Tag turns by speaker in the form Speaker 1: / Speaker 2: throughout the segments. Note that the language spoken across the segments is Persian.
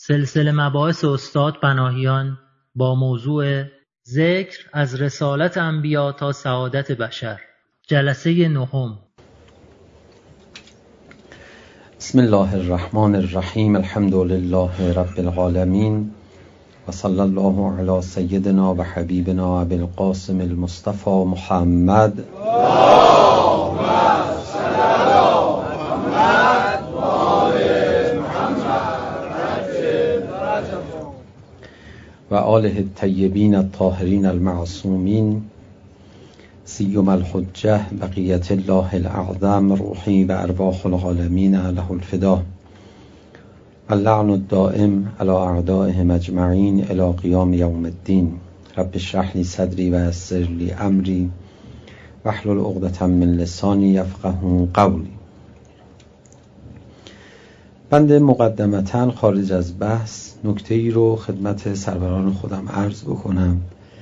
Speaker 1: سلسله مباحث استاد پناهیان با موضوع ذکر از رسالت انبیا تا سعادت بشر، جلسه نهم.
Speaker 2: بسم الله الرحمن الرحیم. الحمد لله رب العالمین و صلی الله علی سیدنا و حبیبنا ابی القاسم المصطفى محمد و آله الطیبین الطاهرین المعصومین، سیما الحجة بقیة الله الاعظم، روحی و ارواح العالمین له الفدا، اللعن الدائم علی اعدائهم اجمعین الی قیام یوم الدین. رب اشرح لی صدری و یسر لی امری واحلل عقدة من لسانی یفقهوا قولی. بنده مقدمتاً خارج از بحث نکته‌ای رو خدمت سروران خودم عرض بکنم.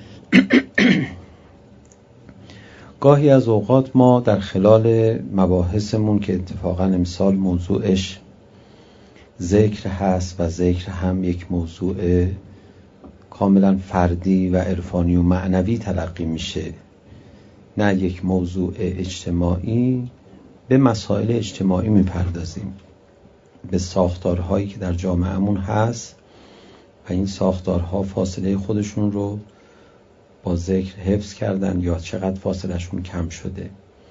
Speaker 2: گاهی از اوقات ما در خلال مباحثمون که اتفاقاً امسال موضوعش ذکر هست و ذکر هم یک موضوع کاملاً فردی و عرفانی و معنوی تلقی میشه، نه یک موضوع اجتماعی، به مسائل اجتماعی میپردازیم، به ساختارهایی که در جامعهمون هست و این ساختارها فاصله خودشون رو با ذکر حفظ کردن یا چقدر فاصلهشون کم شده.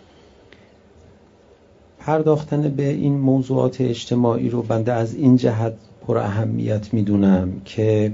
Speaker 2: پرداختن به این موضوعات اجتماعی رو بنده از این جهت پر اهمیت میدونم که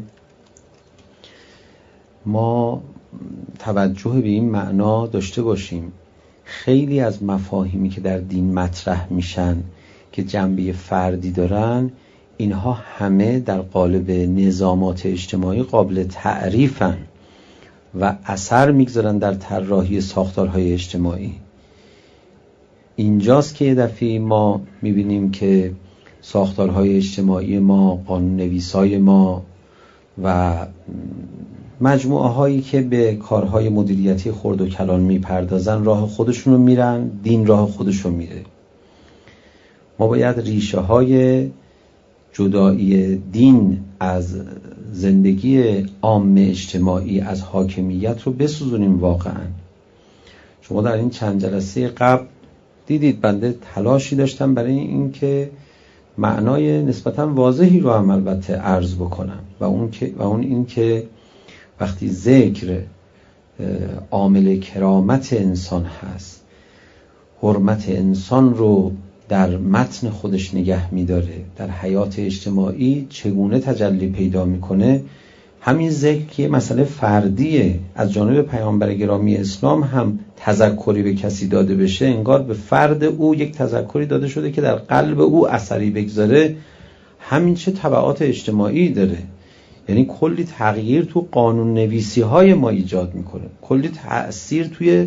Speaker 2: ما توجه به این معنا داشته باشیم خیلی از مفاهیمی که در دین مطرح میشن که جنبه فردی دارن، اینها همه در قالب نظامات اجتماعی قابل تعریفن و اثر میگذارن در طراحی ساختارهای اجتماعی. اینجاست که یه دفعه ما میبینیم که ساختارهای اجتماعی ما، قانون نویسای ما و مجموعه هایی که به کارهای مدیریتی خرد و کلان میپردازن راه خودشونو میرن، دین راه خودشو میره. ما باید ریشه های جدایی دین از زندگی عام اجتماعی، از حاکمیت رو بسوزونیم. واقعا شما در این چند جلسه قبل دیدید بنده تلاشی داشتم برای این که معنای نسبتاً واضحی رو هم البته عرض بکنم و اون این که وقتی ذکر عامل کرامت انسان هست، حرمت انسان رو در متن خودش نگه می‌داره، در حیات اجتماعی چگونه تجلی پیدا میکنه، همین ذکر که مسئله فردیه از جانب پیامبر گرامی اسلام هم تذکری به کسی داده بشه، انگار به فرد او یک تذکری داده شده که در قلب او اثری بگذاره. همین چه تبعات اجتماعی داره، یعنی کلی تغییر تو قانون نویسی های ما ایجاد میکنه، کلی تأثیر توی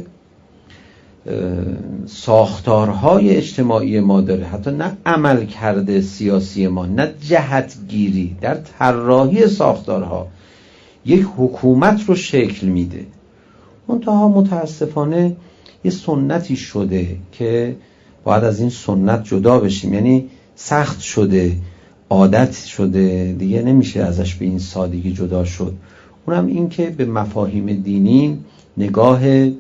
Speaker 2: ساختارهای اجتماعی ما داره، حتی نه عمل کرده سیاسی ما، نه جهتگیری در طراحی ساختارها یک حکومت رو شکل میده. منتها متاسفانه یه سنتی شده که باید از این سنت جدا بشیم، یعنی سخت شده، عادت شده، دیگه نمیشه ازش به این سادگی جدا شد. اونم این که به مفاهیم دینی نگاه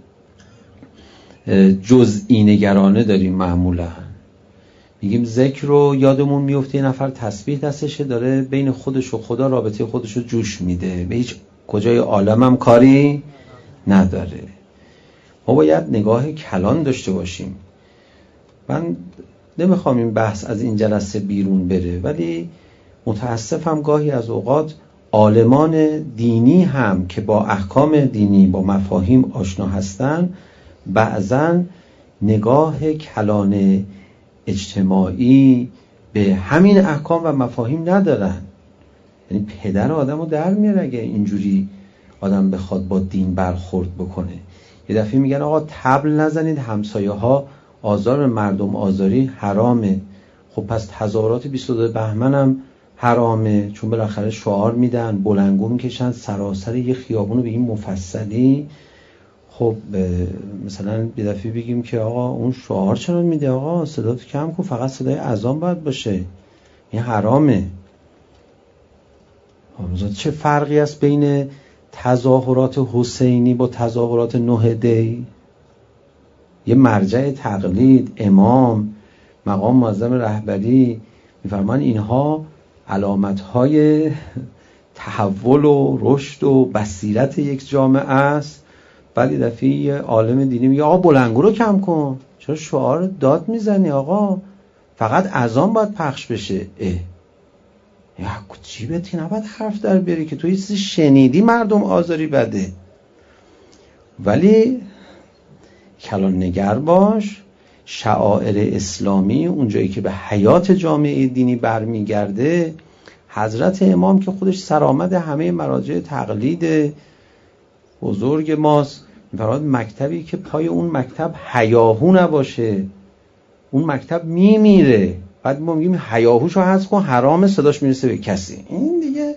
Speaker 2: جزئی نگرانه داریم. معمولا میگیم ذکر رو، یادمون میفته یه نفر تسبیح دستشه داره بین خودش و خدا رابطه خودش رو جوش میده، به هیچ کجای عالم هم کاری نداره. ما باید نگاه کلان داشته باشیم. من نمیخوام این بحث از این جلسه بیرون بره، ولی متاسفم گاهی از اوقات عالمان دینی هم که با احکام دینی، با مفاهیم آشنا هستن، بعضن نگاه کلان اجتماعی به همین احکام و مفاهیم ندارن. یعنی پدر آدم رو در میاره اگه اینجوری آدم بخواد با دین برخورد بکنه. یه دفعه میگن آقا طبل نزنید، همسایه ها آزار مردم آزاری حرامه. خب پس تظاهرات 22 بهمن هم حرامه، چون بالاخره شعار میدن، بلندگو میکشن سراسر یه خیابونو به این مفصلی. خب مثلا یه دفعه بگیم که آقا اون شعار چرا میده، آقا صداتو کم کن، فقط صدای اذان باید باشه، این حرامه. چه فرقی است بین تظاهرات حسینی با تظاهرات 9 دی؟ یه مرجع تقلید، امام، مقام معظم رهبری میفرمان اینها علامت‌های تحول و رشد و بصیرت یک جامعه است. بعد دفعه یه عالم دینی میگه آقا بلندگو رو کم کن، چرا شعار داد میزنی آقا، فقط اذان باید پخش بشه. یا جیبتی نباید حرف در بیاری که تو یه چیزی شنیدی مردم آزاری بده. ولی کلان نگر باش، شعائر اسلامی اونجایی که به حیات جامعه دینی برمیگرده، حضرت امام که خودش سرآمد همه مراجع تقلید بزرگ ماست، می‌فرماید مکتبی که پای اون مکتب هیاهو نباشه اون مکتب میمیره. بعد ما میگیم هیاهوشو حذف کن، حرام صداش میرسه به کسی. این دیگه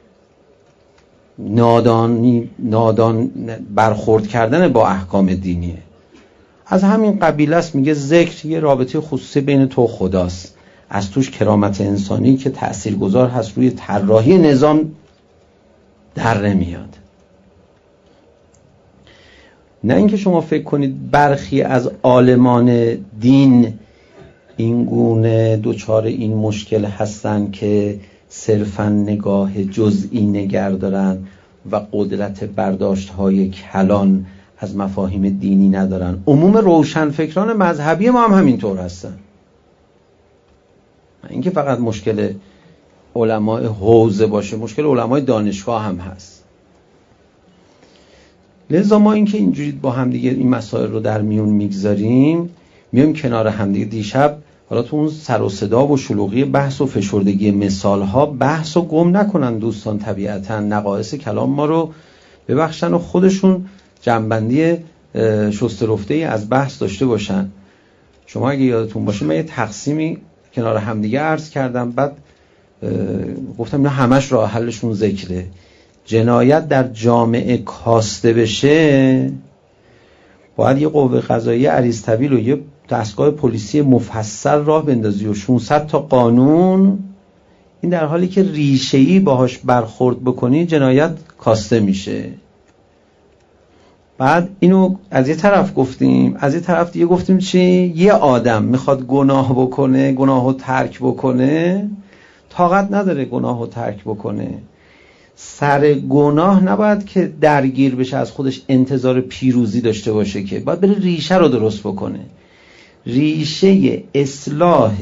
Speaker 2: نادان برخورد کردن با احکام دینیه. از همین قبیل است. میگه ذکر یه رابطه خصوصی بین تو و خداست، از توش کرامت انسانی که تأثیرگذار هست روی طراحی نظام در نمیاد. نه اینکه شما فکر کنید برخی از عالمان دین این گونه دوچار این مشکل هستن که صرفاً نگاه جزئی نگر دارن و قدرت برداشت‌های کلان از مفاهیم دینی ندارن. عموم روشنفکران مذهبی ما هم همینطور هستن. اینکه فقط مشکل علمای حوزه باشه، مشکل علمای دانشگاه هم هست. لذا ما اینکه اینجوری با هم دیگه این مسائل رو در میون میگذاریم، میایم کنار هم دیگه. دیشب حالا تو اون سر و صدا و شلوغی بحث و فشردگی مثالها بحث و گم نکنن دوستان، طبیعتا نقائص کلام ما رو ببخشن و خودشون جنبندی شسته رفته ای از بحث داشته باشن. شما اگه یادتون باشه من یه تقسیمی کنار همدیگه عرض کردم، بعد گفتم اینا همش راه حلشون ذکره. جنایت در جامعه کاسته بشه باید یه قوه قضاییه عریض طویل و یه دستگاه پلیسی مفصل راه بندازی و 600 تا قانون. این در حالی که ریشه‌ای باهاش برخورد بکنی جنایت کاسته میشه. بعد اینو از یه طرف گفتیم، از یه طرف دیگه گفتیم چی؟ یه آدم میخواد گناه بکنه، گناهو ترک بکنه، طاقت نداره گناهو ترک بکنه. سر گناه نباید که درگیر بشه، از خودش انتظار پیروزی داشته باشه، که باید بره ریشه رو درست بکنه. ریشه اصلاح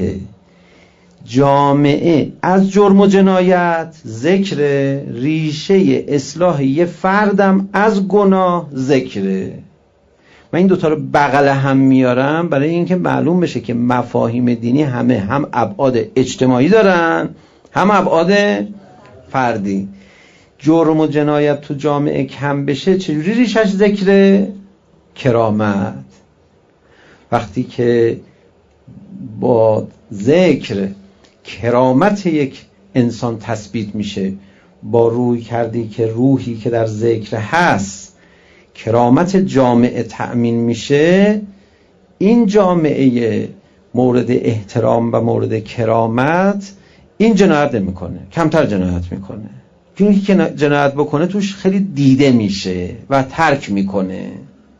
Speaker 2: جامعه از جرم و جنایت ذکره، ریشه اصلاح یه فردم از گناه ذکره. من این دوتا رو بغل هم میارم برای اینکه معلوم بشه که مفاهیم دینی همه هم ابعاد اجتماعی دارن هم ابعاد فردی. جرم و جنایت تو جامعه کم بشه چجوری ریشش ذکره؟ کرامت. وقتی که با ذکر کرامت یک انسان تثبیت میشه، با روی کردی که روحی که در ذکر هست کرامت جامعه تأمین میشه، این جامعه مورد احترام و مورد کرامت این جنایت نمیکنه، کمتر جنایت میکنه. چون که جنایت بکنه توش خیلی دیده میشه و ترک میکنه.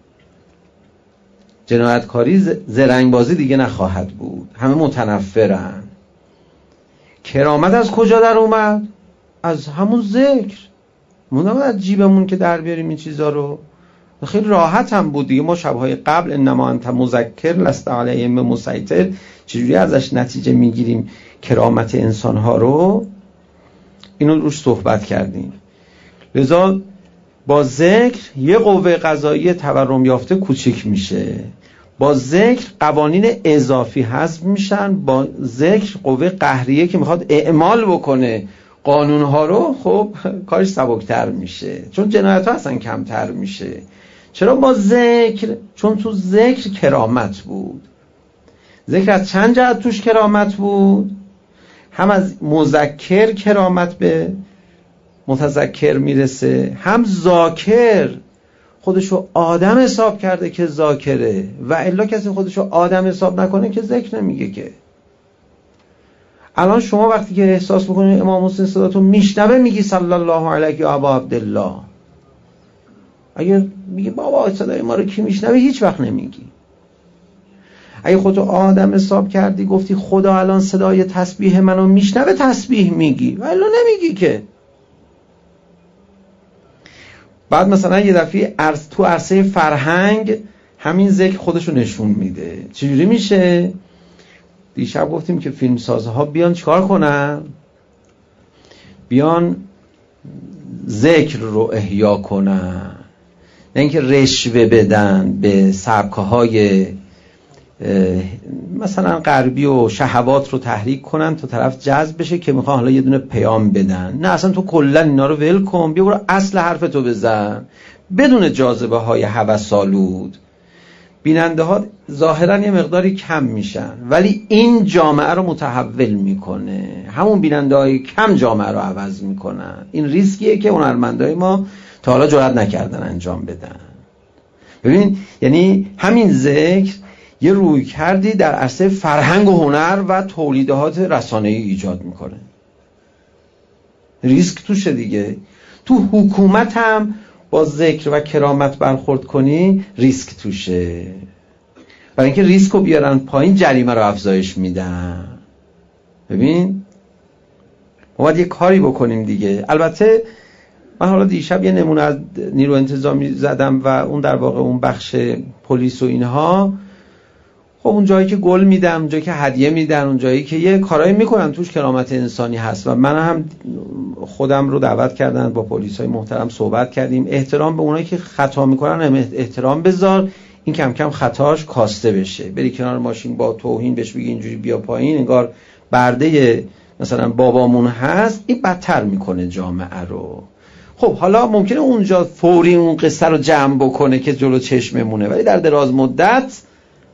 Speaker 2: جنایتکاری زرنگبازی دیگه نخواهد بود، همه متنفرن. کرامت از کجا در اومد؟ از همون ذکر. ما نباید از جیبمون که در بیاریم این چیزا رو. خیلی راحت هم بود دیگه. ما شبهای قبل انما انت مذکر لست علیهم مسیطر چجوری ازش نتیجه میگیریم کرامت انسانها رو، اینو روش صحبت کردیم. لذا با ذکر یه قوه قضاییه تورم یافته کوچیک میشه، با ذکر قوانین اضافی حذف میشن، با ذکر قوه قهریه که میخواد اعمال بکنه قانونها رو، خب کارش سبکتر میشه، چون جنایت ها اصلا کمتر میشه. چرا با ذکر؟ چون تو ذکر کرامت بود. ذکر از چند جهت توش کرامت بود؟ هم از مذکر کرامت به متذکر میرسه، هم ذاکر خودشو آدم حساب کرده که ذاکره، و الا کسی خودشو آدم حساب نکنه که ذکر نمیگه که. الان شما وقتی که احساس بکنید امام حسین صداتون میشنوه میگی صلی الله علیه و ابا عبدالله. اگه میگی بابا صدای ما رو کی میشنوه هیچ وقت نمیگی. اگه خودتو آدم حساب کردی گفتی خدا الان صدای تسبیح منو میشنوه تسبیح میگی، ولی نمیگی که. بعد مثلا یه دفعه تو عرصه فرهنگ همین ذکر خودشو نشون میده. چجوری میشه؟ دیشب گفتیم که فیلمسازها بیان چیکار کنن؟ بیان ذکر رو احیا کنن، نه اینکه رشوه بدن به سبکه‌های مثلا غربی و شهوات رو تحریک کنن تا طرف جذب بشه که میخوان حالا یه دونه پیام بدن. نه، اصلا تو کلا اینا رو ول کن، بیا برو اصل حرفتو بزن بدون جاذبه های هوس‌آلود. بیننده ها ظاهرا یه مقداری کم میشن ولی این جامعه رو متحول میکنه. همون بیننده های کم جامعه رو عوض میکنن. این ریسکیه که هنرمندای ما تا حالا جرئت نکردن انجام بدن. ببین، یعنی همین ذکر یه روی کردی در عرصه فرهنگ و هنر و تولیدات رسانه‌ای ایجاد میکنه. ریسک توشه دیگه. تو حکومت هم با ذکر و کرامت برخورد کنی ریسک توشه، برای اینکه ریسک رو بیارن پایین جریمه رو افزایش میدن. ببین ما باید یه کاری بکنیم دیگه. البته من حالا دیشب یه نمونه از نیرو انتظامی زدم و اون در واقع اون بخش پلیس و اینها، خب اون جایی که گل میدن، اون جایی که هدیه میدن، اون جایی که یه کارایی میکنن توش کرامت انسانی هست و من هم خودم رو دعوت کردن با پلیسای محترم صحبت کردیم. احترام به اونایی که خطا میکنن هم احترام بذار، این کم کم خطاش کاسته بشه. بری کنار ماشین با توهین بهش بگی اینجوری بیا پایین، انگار برده مثلا بابامون هست، این بدتر میکنه جامعه رو. خب حالا ممکنه اونجا فوری اون قصه رو جمع بکنه که جلو چشممونه، ولی در دراز مدت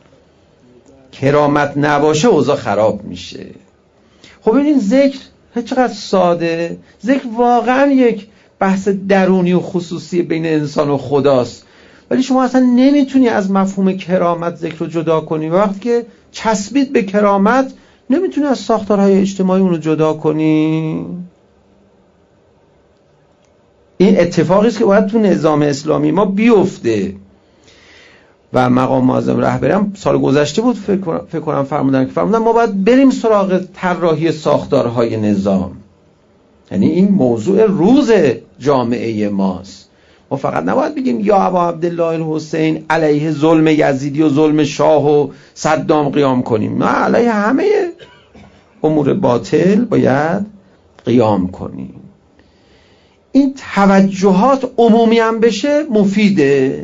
Speaker 2: کرامت نباشه اوضاع خراب میشه. خب این ذکر چقدر ساده. ذکر واقعا یک بحث درونی و خصوصی بین انسان و خداست، ولی شما اصلا نمیتونی از مفهوم کرامت ذکر رو جدا کنی. وقتی که چسبید به کرامت نمیتونی از ساختارهای اجتماعی اون رو جدا کنی. این اتفاقی است که باید تو نظام اسلامی ما بیفته. و مقام معظم رهبری هم سال گذشته بود فکر کنم فرمودن ما باید بریم سراغ طراحی ساختارهای نظام. یعنی این موضوع روز جامعه ماست. ما فقط نباید بگیم یا ابا عبدالله الحسین علیه ظلم یزیدی و ظلم شاه و صدام قیام کنیم. نه، علیه همه امور باطل باید قیام کنیم. این توجهات عمومی هم بشه مفیده.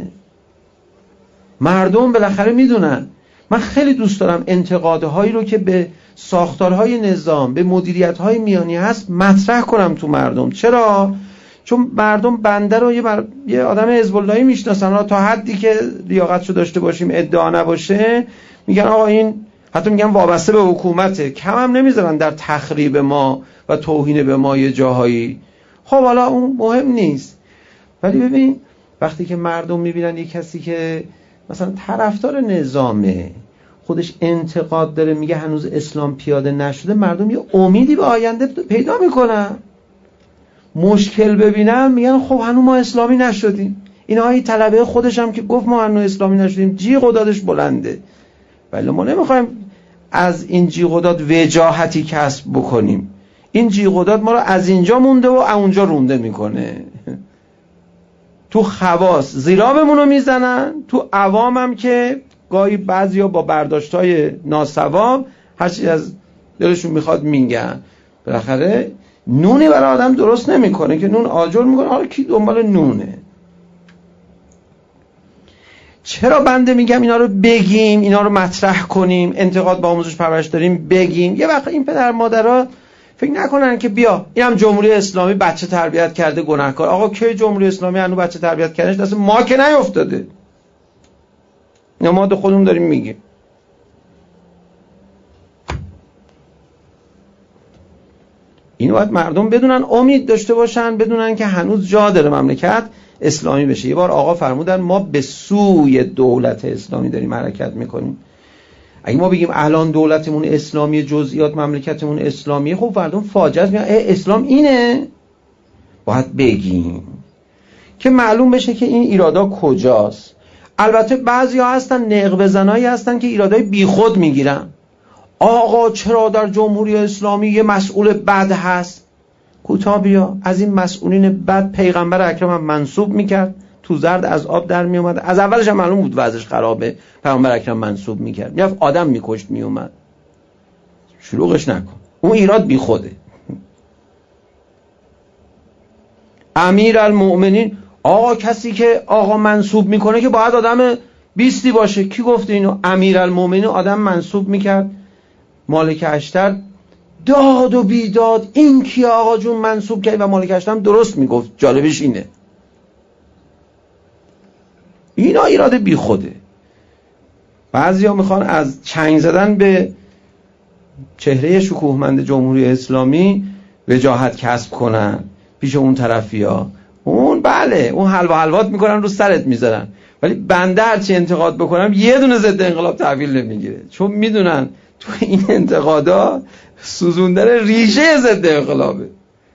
Speaker 2: مردم بالاخره میدونن. من خیلی دوست دارم انتقادهایی رو که به ساختارهای نظام، به مدیریت‌های میانی هست مطرح کنم تو مردم. چرا؟ چون مردم بنده رو یه آدم حزب اللهی میشناسن، تا حدی که لیاقتشو داشته باشیم ادعا نباشه میگن آقا این، حتی میگن وابسته به حکومته، کم هم نمیذارن در تخریب ما و توهین به ما یه جاهایی. خب حالا اون مهم نیست، ولی ببین وقتی که مردم میبینن یه کسی که مثلا طرفدار نظامه، خودش انتقاد داره، میگه هنوز اسلام پیاده نشده، مردم یه امیدی به آینده پیدا میکنن. مشکل ببینن میگن خب هنوز ما اسلامی نشدیم. اینها طلبه خودش هم که گفت ما هنوز اسلامی نشدیم جیغ و دادش بلنده. ولی ما نمیخوایم از این جیغ و داد وجاهتی کسب بکنیم. این جیغ و داد ما رو از اینجا مونده و اونجا رونده میکنه. تو خواص زیرابمون رو میزنن، تو عوام هم که گاهی بعضیا با برداشتای ناسواب هرچی از دلشون میخواد میگن. بالاخره نونی برای آدم درست نمیکنه که نون آجر میکنه. حالا کی دنبال نونه؟ چرا بنده میگم اینا رو بگیم، اینا رو مطرح کنیم، انتقاد با آموزش پرورش داریم بگیم. یه وقت این پدر مادرها فکر نکنن که بیا اینم جمهوری اسلامی بچه تربیت کرده گناهکار. آقا کی جمهوری اسلامی هنوز بچه تربیت کردنش دست ما که نیافتاده. اینا ما به خودمون داریم میگیم. اینو باید مردم بدونن، امید داشته باشن، بدونن که هنوز جا داره مملکت اسلامی بشه. یه بار آقا فرمودن ما به سوی دولت اسلامی داریم حرکت میکنیم. اگه ما بگیم الان دولتمون اسلامی، جزئیات مملکتمون اسلامیه، خب فردا فاجعه میاد اسلام اینه، باید بگیم که معلوم بشه که این ایرادا کجاست. البته بعضیا هستن نق بزنایی هستن که ایرادای بیخود میگیرن. آقا چرا در جمهوری اسلامی یه مسئول بد هست؟ کوتاه بیا، از این مسئولین بد پیغمبر اکرم هم منصوب میکرد، تو زرد از آب در میومد، از اولش هم معلوم بود وضعش خرابه، پیغمبر اکرم منصوب میکرد، میرفت آدم میکشت میومد. شلوغش نکن، اون ایراد بیخوده. امیرالمؤمنین، آقا کسی که آقا منصوب میکنه که باید آدم بیستی باشه. کی گفته اینو؟ امیرالمؤمنین آدم منصوب میکرد. مالک اشتر داد و بیداد، این کی آقا جون منصوب کرد؟ و مالک اشتر هم درست میگفت. جالبش اینه اینا ایراد بی خوده. بعضیا میخوان از چنگ زدن به چهره شکوهمند جمهوری اسلامی وجاهت کسب کنن پیش اون طرفیا. اون بله، اون حلوات میکنن رو سرت میذارن، ولی بنده هرچی انتقاد بکنم یه دونه ضد انقلاب تحویل نمیگیره، چون میدونن تو این انتقادا سوزوندن ریشه ضد انقلابه.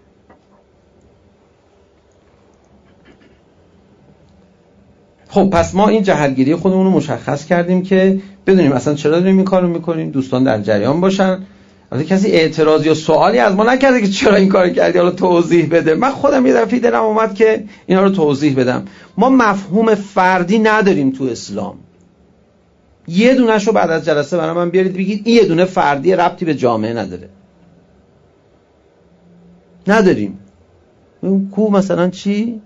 Speaker 2: خب پس ما این جهتگیری خودمون رو مشخص کردیم که بدونیم اصلا چرا داریم این کارو میکنیم، دوستان در جریان باشن. البته کسی اعتراض یا سوالی از ما نکرده که چرا این کارو کردی، حالا توضیح بده. من خودم یه دفعه دلم اومد که اینا رو توضیح بدم. ما مفهوم فردی نداریم تو اسلام. یه دونه‌شو بعد از جلسه برای من بیارید بگید این یه دونه فردی، ربطی به جامعه نداره. نداریم. کو مثلا چی؟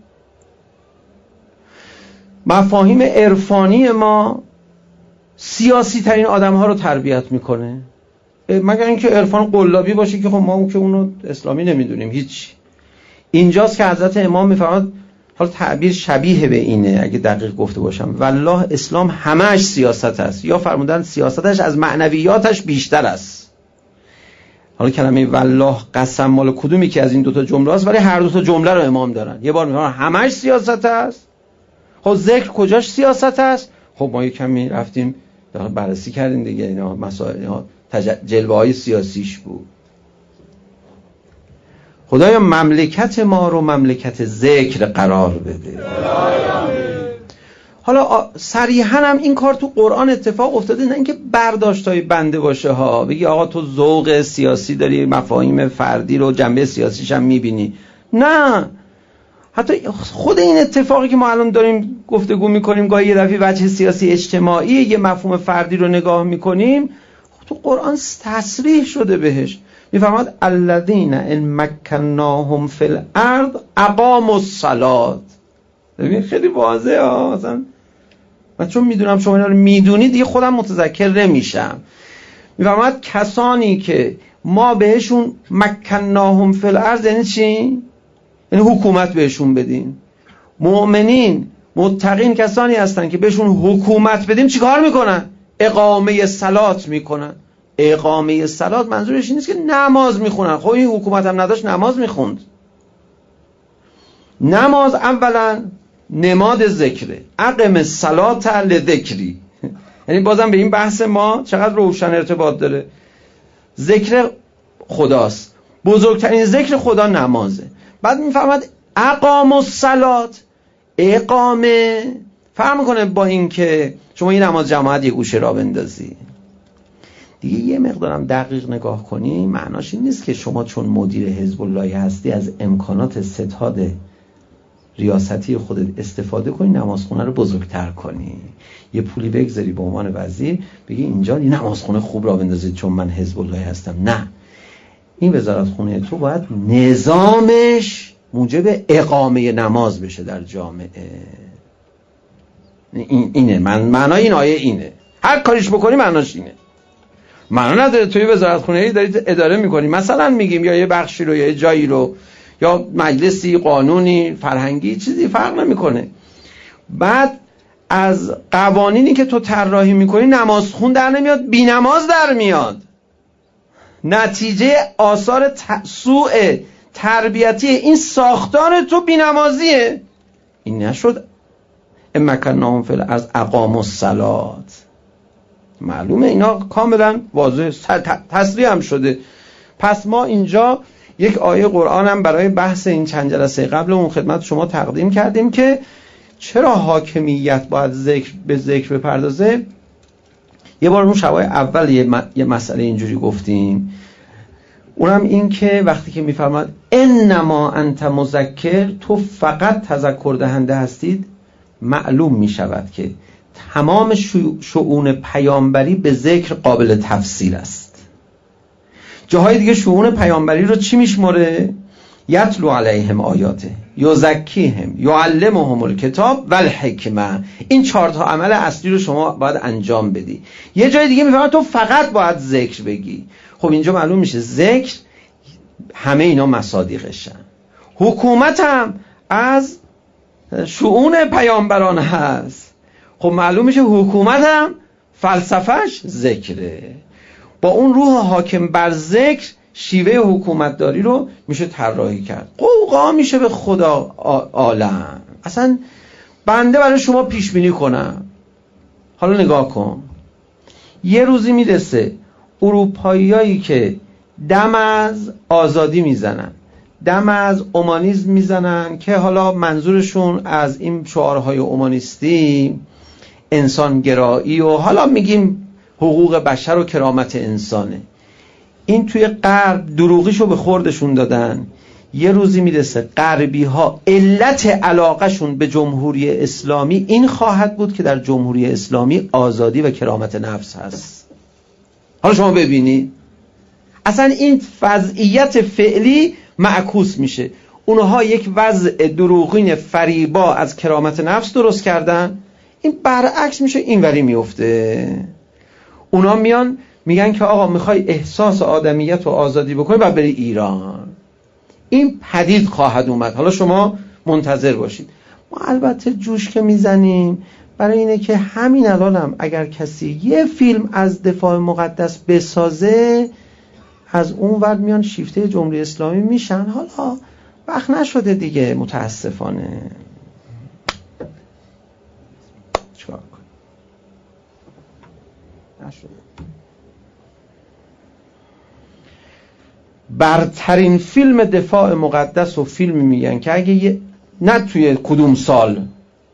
Speaker 2: مفاهیم عرفانی ما سیاسی ترین آدم ها رو تربیت میکنه، مگر اینکه عرفان قلابی باشه که خب ما که اونو اسلامی نمیدونیم هیچ. اینجاست که حضرت امام میفرماد، حالا تعبیر شبیه به اینه اگه دقیق گفته باشم، والله اسلام همهش سیاست است، یا فرمودن سیاستش از معنویاتش بیشتر است. حالا کلمه والله قسم مال کدومی که از این دوتا جمله است، ولی هر دوتا جمله رو امام دارن. یه بار میگن همهش سیاست است. خب ذکر کجاش سیاست است؟ خب ما یه کمی رفتیم بررسی کردیم دیگه، اینا مسائل اینا جلوه های سیاسیش بود. خدایا مملکت ما رو مملکت ذکر قرار بده. حالا صریحاً هم این کار تو قرآن اتفاق افتاده، نه اینکه برداشتای بنده باشه ها، بگی آقا تو ذوق سیاسی داری، مفاهیم فردی رو جنبه سیاسیش هم میبینی. نه، حتی خود این اتفاقی که ما الان داریم گفتگو میکنیم، گاهی یه دفعه وجه سیاسی اجتماعی یه مفهوم فردی رو نگاه میکنیم، تو قرآن تصریح شده بهش. میفرماد الذین ان مکناهم فی الارض اقاموا الصلاة. ببین خیلی واضحه ها. مثلا من چون میدونم شما اینا رو میدونید دیگه خودم متذکر نمیشم. میفرماد کسانی که ما بهشون مکناهم فی الارض یعنی چی؟ یعنی حکومت بهشون بدیم. مؤمنین متقین کسانی هستن که بهشون حکومت بدیم چیکار میکنن؟ اقامه صلات میکنن. اقامه صلات منظورش این نیست که نماز میخونن. خب این حکومت هم نداشت نماز میخوند. نماز اولا نماد ذکره. اقم الصلات لذکری. یعنی بازم به این بحث ما چقدر روشن ارتباط داره. ذکر خداست، بزرگترین ذکر خدا نمازه. بعد میفهمد اقام الصلات، اقامه فرق میکنه با این که شما این نماز جماعت یه گوشه را بندازی. دیگه یه مقدارم دقیق نگاه کنی، معناش این نیست که شما چون مدیر حزب الله هستی از امکانات ستاد ریاستی خودت استفاده کنی نمازخونه رو بزرگتر کنی، یه پولی بگذاری به عنوان وزیر بگی اینجا یه نمازخونه خوب را بندازید چون من حزب الله هستم. نه، این وزارتخونه تو باید نظامش موجب اقامه نماز بشه در جامعه. اینه معنای این آیه اینه. هر کاریش بکنی معناش اینه. معنا نداره توی وزارتخونه‌ای دارید اداره میکنی، مثلا میگیم یا یه بخشی رو یا یه جایی رو یا مجلسی قانونی فرهنگی چیزی فرق نمیکنه. بعد از قوانینی که تو طراحی میکنی نمازخون در نمیاد، بی نماز در میاد. نتیجه آثار سوء تربیتی این ساختار تو بی نمازیه. این نشد امکناهم فی الارض اقاموا الصلاة. معلومه اینا کاملا واضح تصریح هم شده. پس ما اینجا یک آیه قرآن هم برای بحث این چند جلسه قبل اون خدمت شما تقدیم کردیم که چرا حاکمیت باید به ذکر بپردازه. یه بار اون شبای اول یه مسئله اینجوری گفتیم، اونم این که وقتی که میفرماد انما انت مذکر، تو فقط تذکر دهنده هستید، معلوم میشود که تمام شؤون پیامبری به ذکر قابل تفصیل است. جاهای دیگه شؤون پیامبری رو چی میشماره؟ یتلو علیهم آیاته، یزکیهم، یعلمهم الکتاب والحکمه. این 4 تا عمل اصلی رو شما باید انجام بدی. یه جای دیگه میفهمه تو فقط باید ذکر بگی. خب اینجا معلوم میشه ذکر همه اینا مصادیقشن. حکومت هم از شؤون پیامبران هست. خب معلوم میشه حکومت هم فلسفهش ذکره. با اون روح حاکم بر ذکر شیوه حکومتداری رو میشه طراحی کرد. قوقا میشه به خدا عالم. اصلا بنده برای شما پیش بینی کنم، حالا نگاه کن، یه روزی میرسه اروپاییایی که دم از آزادی میزنن، دم از اومانیسم میزنن، که حالا منظورشون از این شعارهای اومانیستی انسان گرایی و حالا میگیم حقوق بشر و کرامت انسانه، این توی غرب دروغیشو به خوردشون دادن. یه روزی میرسه غربی ها علت علاقهشون به جمهوری اسلامی این خواهد بود که در جمهوری اسلامی آزادی و کرامت نفس هست. حالا شما ببینید اصلا این وضعیت فعلی معکوس میشه. اونها یک وضع دروغین فریبا از کرامت نفس درست کردن، این برعکس میشه، اینوری میفته. اونا میان میگن که آقا میخوای احساس آدمیت و آزادی بکنی و بری ایران. این پدید خواهد اومد، حالا شما منتظر باشید. ما البته جوش که میزنیم برای اینه که همین الانم اگر کسی یه فیلم از دفاع مقدس بسازه، از اون ور میان شیفته جمهوری اسلامی میشن. حالا وقت نشده دیگه متاسفانه. چیکار کنیم؟ نشده. برترین فیلم دفاع مقدس و فیلمی میگن که اگه نه توی کدوم سال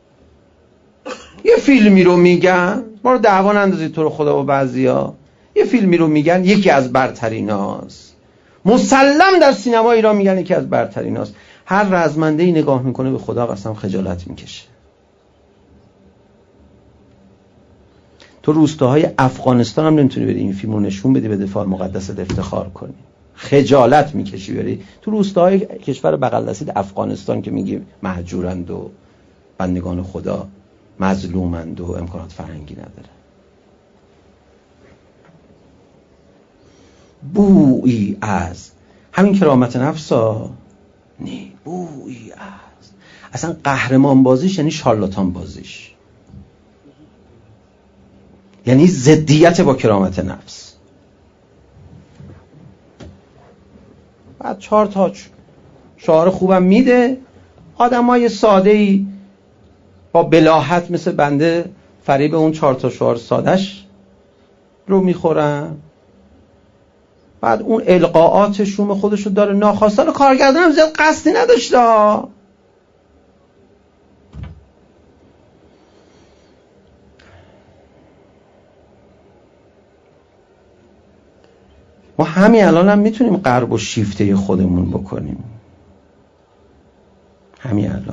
Speaker 2: یه فیلمی رو میگن، ما رو دعوا نندازید تو رو خدا و بعضیا، یه فیلمی رو میگن یکی از برتریناست، مسلم در سینما ایران میگن یکی از برتریناست، هر رزمنده‌ای نگاه میکنه به خدا قسم خجالت میکشه. تو روستاهای افغانستان هم نمیتونی بری این فیلمو نشون بدی به دفاع مقدست افتخار کنی، خجالت میکشی بری تو روستاهای کشور بغل دستید افغانستان که میگی مهجورند و بندگان خدا مظلومند و امکانات فرهنگی نداره. بویی از همین کرامت نفسا نی، بویی از اصلا قهرمان بازیش یعنی شارلاتان بازیش، یعنی ضدیت با کرامت نفس. بعد 4 تا شعار خوبم میده، آدمای ساده‌ای با بلاهت مثل بنده فریب اون 4 تا شعار سادهش رو میخورن. بعد اون القاءات شوم خودشو داره، ناخواسته رو کارگردان هم زیاد قصدی نداشته. ما همین الان هم میتونیم غرب و شیفته خودمون بکنیم، همین الان.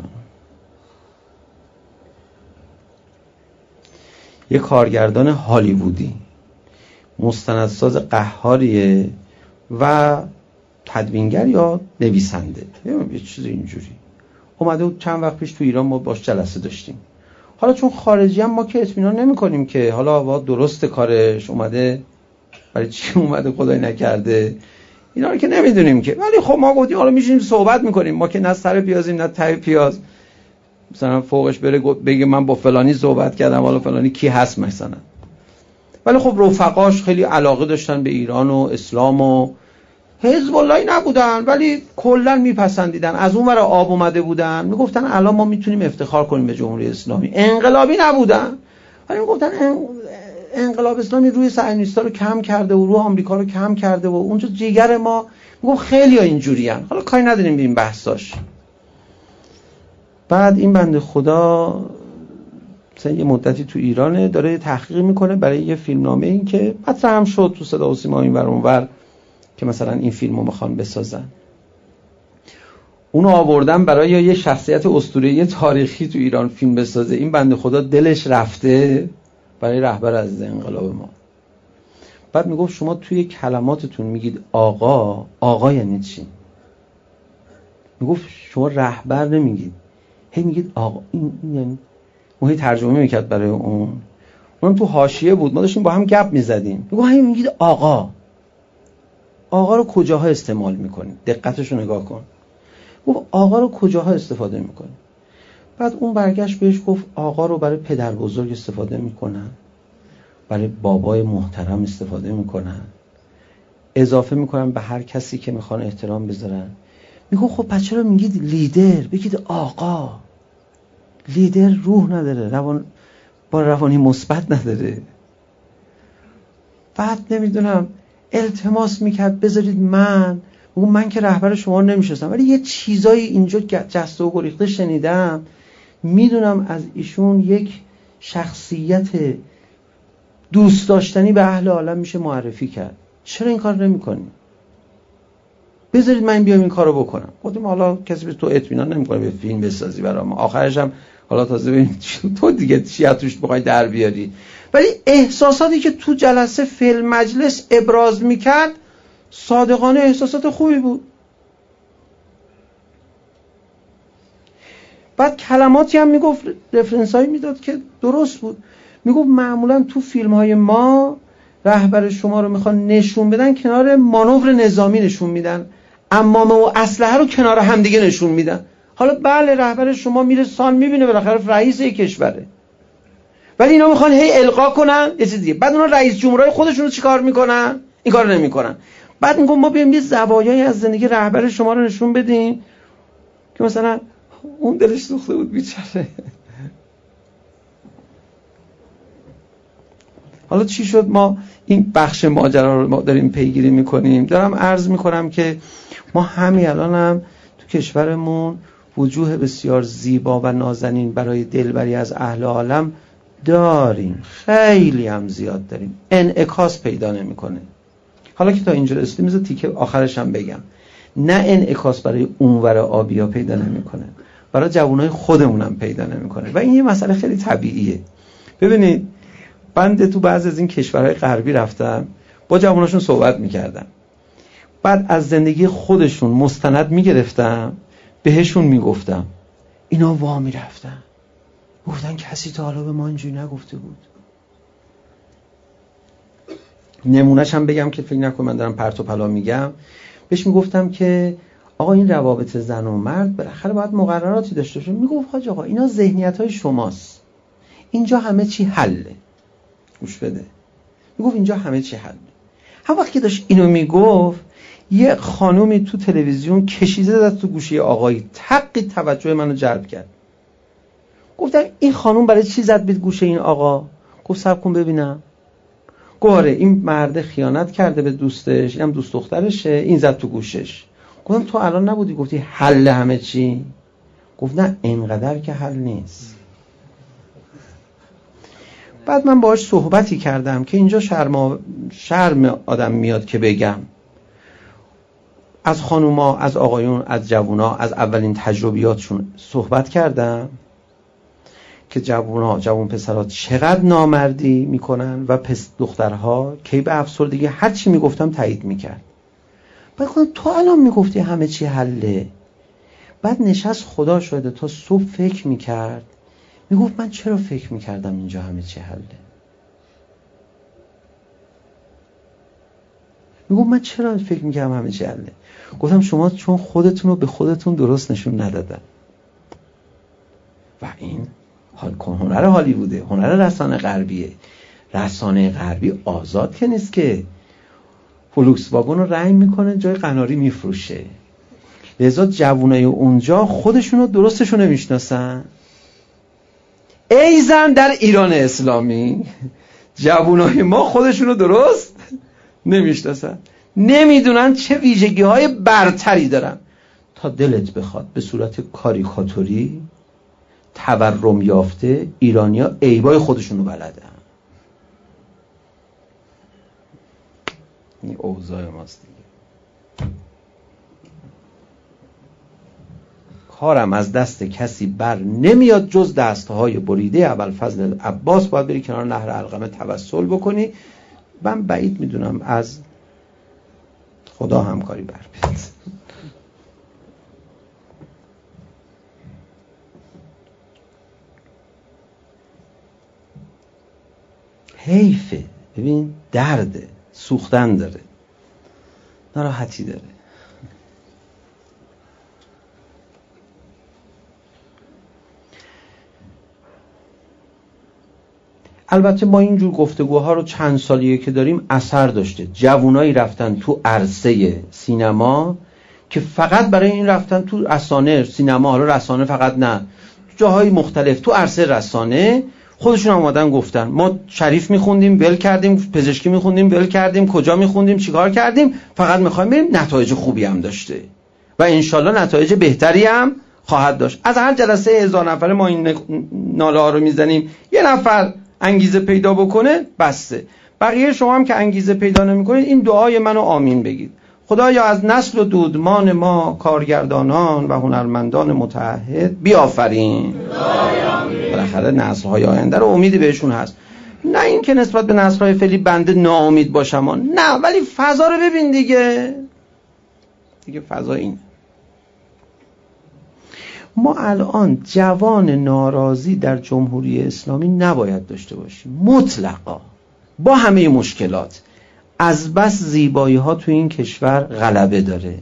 Speaker 2: یه کارگردان هالیوودی مستندساز قهاریه و تدوینگر یا نویسنده، یه چیز اینجوری اومده بود چند وقت پیش تو ایران، ما باش جلسه داشتیم. حالا چون خارجی هم ما که اطمینان نمی‌کنیم که حالا با درست کارش اومده برای چی اومده خدای نکرده، اینا رو که نمیدونیم که، ولی خب ما گفتیم حالا میشینیم صحبت میکنیم، ما که نه سر پیازیم نه ته پیاز، مثلا فوقش بره بگه من با فلانی صحبت کردم، حالا فلانی کی هست مثلا. ولی خب رفقاش خیلی علاقه داشتن به ایران و اسلام و حزب اللهی نبودن، ولی کلا میپسندیدن، از اون ور آب اومده بودن، میگفتن الان ما میتونیم افتخار کنیم به جمهوری اسلامی. انقلابی نبودن ولی میگفتن انقلاب اسلامی روی صهیونیست‌ها رو کم کرده و روی آمریکا رو کم کرده و اونجا جیگر ما. میگم خیلی ها اینجوریان، حالا کاری نداریم بریم بحثاش. بعد این بنده خدا مثلا یه مدتی تو ایرانه، داره تحقیق میکنه برای یه فیلمنامه، این که مطرح هم شد تو صدا و سیما اینور اونور که مثلا این فیلمو میخوان بسازن. اونو آوردن برای یه شخصیت اسطوره‌ای تاریخی تو ایران فیلم بسازه. این بنده خدا دلش رفته برای رهبر از انقلاب ما. بعد میگفت شما توی کلماتتون میگید آقا، آقا یعنی چی؟ میگفت شما رهبر نمیگید، هی میگید آقا. این یعنی اون ترجمه میکرد برای اونم تو حاشیه بود، ما داشتیم با هم گپ میزدیم. میگفت هی میگید آقا. آقا رو کجاها استعمال میکنید؟ دقتش رو نگاه کن. گفت آقا رو کجاها استفاده میکنه؟ بعد اون برگشت بهش گفت آقا رو برای پدر بزرگ استفاده میکنن، برای بابای محترم استفاده میکنن، اضافه میکنن به هر کسی که میخوان احترام بذارن. میگه خب پس چرا میگید لیدر؟ بگید آقا. لیدر روح نداره، با روانی مثبت نداره. بعد نمیدونم التماس میکرد بذارید من که رهبر شما نمیشستم، ولی یه چیزایی اینجا جسته و گریخته شنیدم، میدونم از ایشون یک شخصیت دوست داشتنی به اهل عالم میشه معرفی کرد. چرا این کار نمی‌کنی؟ بذارید من بیام این کارو بکنم. گفتم حالا کسی به تو اطمینان نمی‌کنه به فیلم بسازی برام. آخرش هم حالا تازه ببین تو دیگه چی از توش بخوای در بیاری. ولی احساساتی که تو جلسه فیلم مجلس ابراز میکرد صادقانه احساسات خوبی بود. بعد کلماتی هم میگفت، رفرنس هایی میداد که درست بود. میگفت معمولا تو فیلم های ما رهبر شما رو میخوان نشون بدن کنار مانور نظامی نشون میدن، عمامه و اسلحه رو کنار همدیگه نشون میدن. حالا بله رهبر شما میره سان میبینه بالاخره رئیس یک کشوره، ولی اینا میخوان هی القا کنن یه چیز دیگه. بعد اونا رئیس جمهورای خودشون رو چیکار میکنن؟ این کارو نمیکنن. بعد میگم ما بیایم یه زوایایی از زندگی رهبر شما رو نشون بدیم که مثلا اون دلش سوخته بود بیچاره. حالا چی شد؟ ما این بخش ماجرا رو ما داریم پیگیری میکنیم. دارم عرض میکنم که ما همین الان هم تو کشورمون وجوه بسیار زیبا و نازنین برای دلبری از اهل عالم داریم، خیلی هم زیاد داریم، انعکاس پیدا نمیکنه. حالا که تا اینجا رسیدیم مثلا تیکه آخرش هم بگم، نه انعکاس برای اونور آبیا پیدا نمیکنه، برای جوانای خودمون هم پیدا نمیکنه و این یه مسئله خیلی طبیعیه. ببینید بنده تو بعضی از این کشورهای غربی رفتم، با جواناشون صحبت میکردم، بعد از زندگی خودشون مستند میگرفتم بهشون میگفتم، اینا وا میرفتن گفتن کسی تا حالا به ما اینجوری نگفته بود. نمونهش هم بگم که فکر نکن من دارم پرت و پلا میگم. بهش میگفتم که آقا این روابط زن و مرد بالاخره باید مقرراتی داشته باشه. میگفت حاج آقا اینا ذهنیت‌های شماست، اینجا همه چی حله. گوش بده، میگفت اینجا همه چی حله. هم وقتی داشت اینو میگفت یه خانومی تو تلویزیون کشیده زد تو گوشی آقایی، تقی توجه منو جلب کرد. گفتم این خانوم برای چی زد به گوشه این آقا؟ گفت صبر کن ببینم. گواره این مرد خیانت کرده به دوستش، اینم دوست دخترشه، این زد تو گوشش. گفتم تو الان نبودی گفتی حل همه چی؟ گفت نه اینقدر که حل نیست. بعد من باهاش صحبتی کردم که اینجا شرم آدم میاد که بگم، از خانوما، از آقایون، از جوونا، از اولین تجربیاتشون صحبت کردم که جوون پسرها چقدر نامردی میکنن و دخترها کی به افسردگی، هر چی میگفتم تایید میکرد. بعد گفتم تو الان میگفتی همه چی حله. بعد نشست خدا شده تا صبح فکر میکرد، میگفت من چرا فکر میکردم اینجا همه چی حله؟ میگفت من چرا فکر میکردم همه چی حله؟ گفتم شما چون خودتون رو به خودتون درست نشون ندادن. و این هنر هالیووده، هنر رسانه غربیه. رسانه غربی آزاد که نیست که، فولکس واگن رو رنگ میکنه جای قناری میفروشه. لذا جوونای اونجا خودشون رو درستشون نمیشناسن. ای زن در ایران اسلامی، جوانای ما خودشونو درست نمیشناسن، نمیدونن چه ویژگی‌های برتری دارن. تا دلت بخواد به صورت کاریکاتوری تورم یافته ایرانی‌ها عیبای خودشونو بلدن. این اوضاع ماست دیگه. کارم از دست کسی بر نمیاد جز دستهای بریده ابوالفضل عباس. باید بری کنار نهر علقمه توسل بکنی. من بعید میدونم از خدا همکاری بر بیاد. حیفه. ببین درده، سوختن داره، ناراحتی داره. البته ما اینجور گفتگوها رو چند سالیه که داریم اثر داشته. جوانایی رفتن تو عرصه سینما که فقط برای این رفتن تو رسانه سینما، حالا رسانه فقط نه، جاهای مختلف تو عرصه رسانه خودشون اومدن گفتن ما شریف میخوندیم ول کردیم، پزشکی میخوندیم ول کردیم، کجا میخوندیم چیکار کردیم، فقط میخوایم بریم. نتایج خوبی هم داشته و انشالله نتایج بهتری هم خواهد داشت. از هر جلسه 1000 نفره ما این ناله ها رو میزنیم، یه نفر انگیزه پیدا بکنه بسته. بقیه شما هم که انگیزه پیدا نمیکنید این دعای منو آمین بگید. خدایا از نسل و دودمان ما کارگردانان و هنرمندان متعهد بیافرین. بالاخره نسل‌های آینده رو امیدی بهشون هست. نه این که نسبت به نسل‌های فعلی بنده ناامید باشم، نه، ولی فضا رو ببین دیگه فضا اینه. ما الان جوان ناراضی در جمهوری اسلامی نباید داشته باشیم مطلقا، با همه مشکلات. از بس زیبایی ها تو این کشور غلبه داره.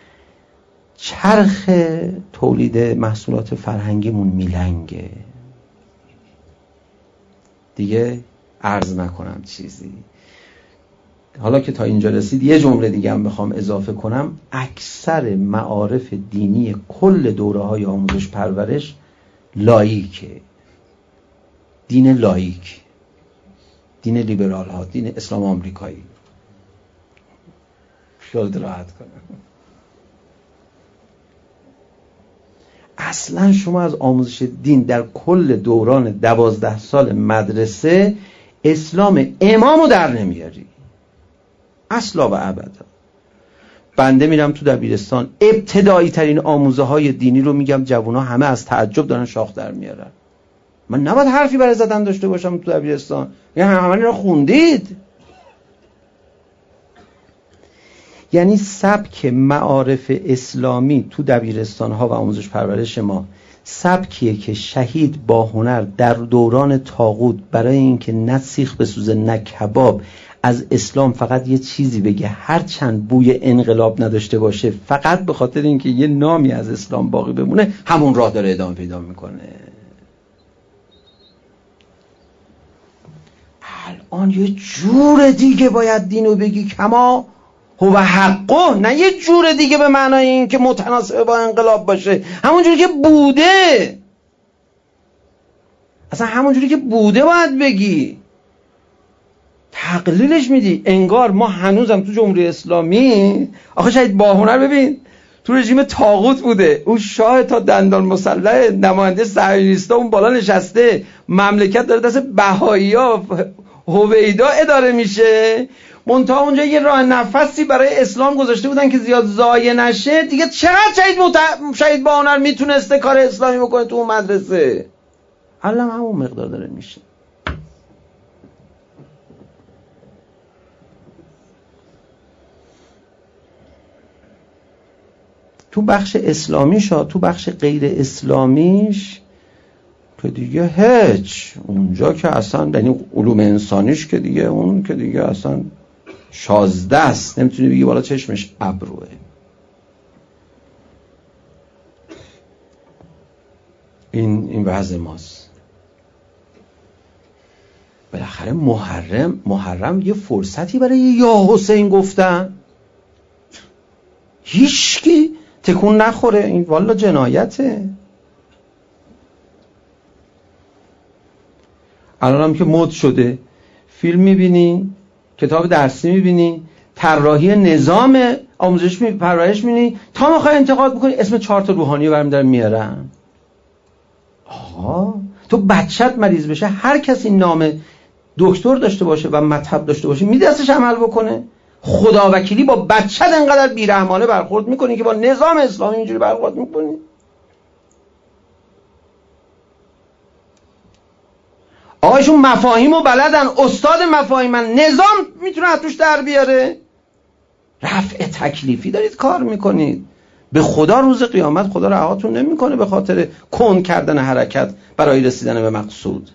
Speaker 2: چرخ تولید محصولات فرهنگیمون میلنگه دیگه. عرض نکنم چیزی. حالا که تا اینجا رسید یه جمله دیگه هم بخوام اضافه کنم. اکثر معارف دینی کل دوره‌های آموزش پرورش لاییکه. دین لاییک، دین لیبرال ها، دین اسلام آمریکایی. خیالت راحت کنم. اصلا شما از آموزش دین در کل دوران 12 سال مدرسه اسلام امامو در نمیاری اصلا و ابدا. بنده میرم تو دبیرستان، ابتدایی ترین آموزه های دینی رو میگم، جوونا همه از تعجب دارن شاخ در میارن. من نباید حرفی برای زدن داشته باشم تو دبیرستان، یعنی همه رو خوندید. یعنی سبک معارف اسلامی تو دبیرستان ها و آموزش پرورش ما سبکیه که شهید با هنر در دوران طاغوت برای اینکه نه سیخ بسوزه نه کباب از اسلام فقط یه چیزی بگه، هر چند بوی انقلاب نداشته باشه، فقط به خاطر اینکه یه نامی از اسلام باقی بمونه، همون راه داره ادامه پیدا میکنه. الان یه جور دیگه باید دینو بگی، کما هو حقه، نه یه جور دیگه به معنای این که متناسب با انقلاب باشه، همون جوری که بوده. اصلا همون جوری که بوده باید بگی. تقلیلش میدی. انگار ما هنوزم تو جمهوری اسلامی، آخه شاید با هنر ببین تو رژیم طاغوت بوده، اون شاه تا دندان مسلح نماینده صهیونیستا اون بالا نشسته، مملکت داره دست بهایی‌ها هویدا اداره میشه. منتها اونجا یه راه نفسی برای اسلام گذاشته بودن که زیاد ضایع نشه دیگه. چقدر شهید با هنر میتونسته کار اسلامی بکنه تو اون مدرسه؟ الان همون مقدار داره میشه. تو بخش اسلامیش ها، تو بخش غیر اسلامیش که دیگه هیچ. اونجا که اصلا یعنی علوم انسانیش که دیگه اون که دیگه اصلا شازده است، نمیتونی بگی بالا چشمش ابروه. این وضع ماست. بالاخره محرم یه فرصتی برای یا حسین گفتن، هیچکی تکون نخوره. این والا جنایته. الان هم که مد شده فیلم میبینی، کتاب درسی میبینی، طراحی نظام آموزش پرورش میبینی، تا میخوای انتقاد بکنی اسم 4 تا روحانی برمی دارن میارن. آقا تو بچت مریض بشه، هر کسی نام دکتر داشته باشه و مذهب داشته باشه میده دستش عمل بکنه؟ خدا وکیلی با بچت انقدر بیرحمانه برخورد میکنی که با نظام اسلامی اینجوری برخورد میکنی؟ آقایشون مفاهیمو بلدن، استاد مفاهیمن، نظام میتونه از توش در بیاره. رفع تکلیفی دارید کار میکنید. به خدا روز قیامت خدا رهاتون نمیکنه به خاطر کند کردن حرکت برای رسیدن به مقصود.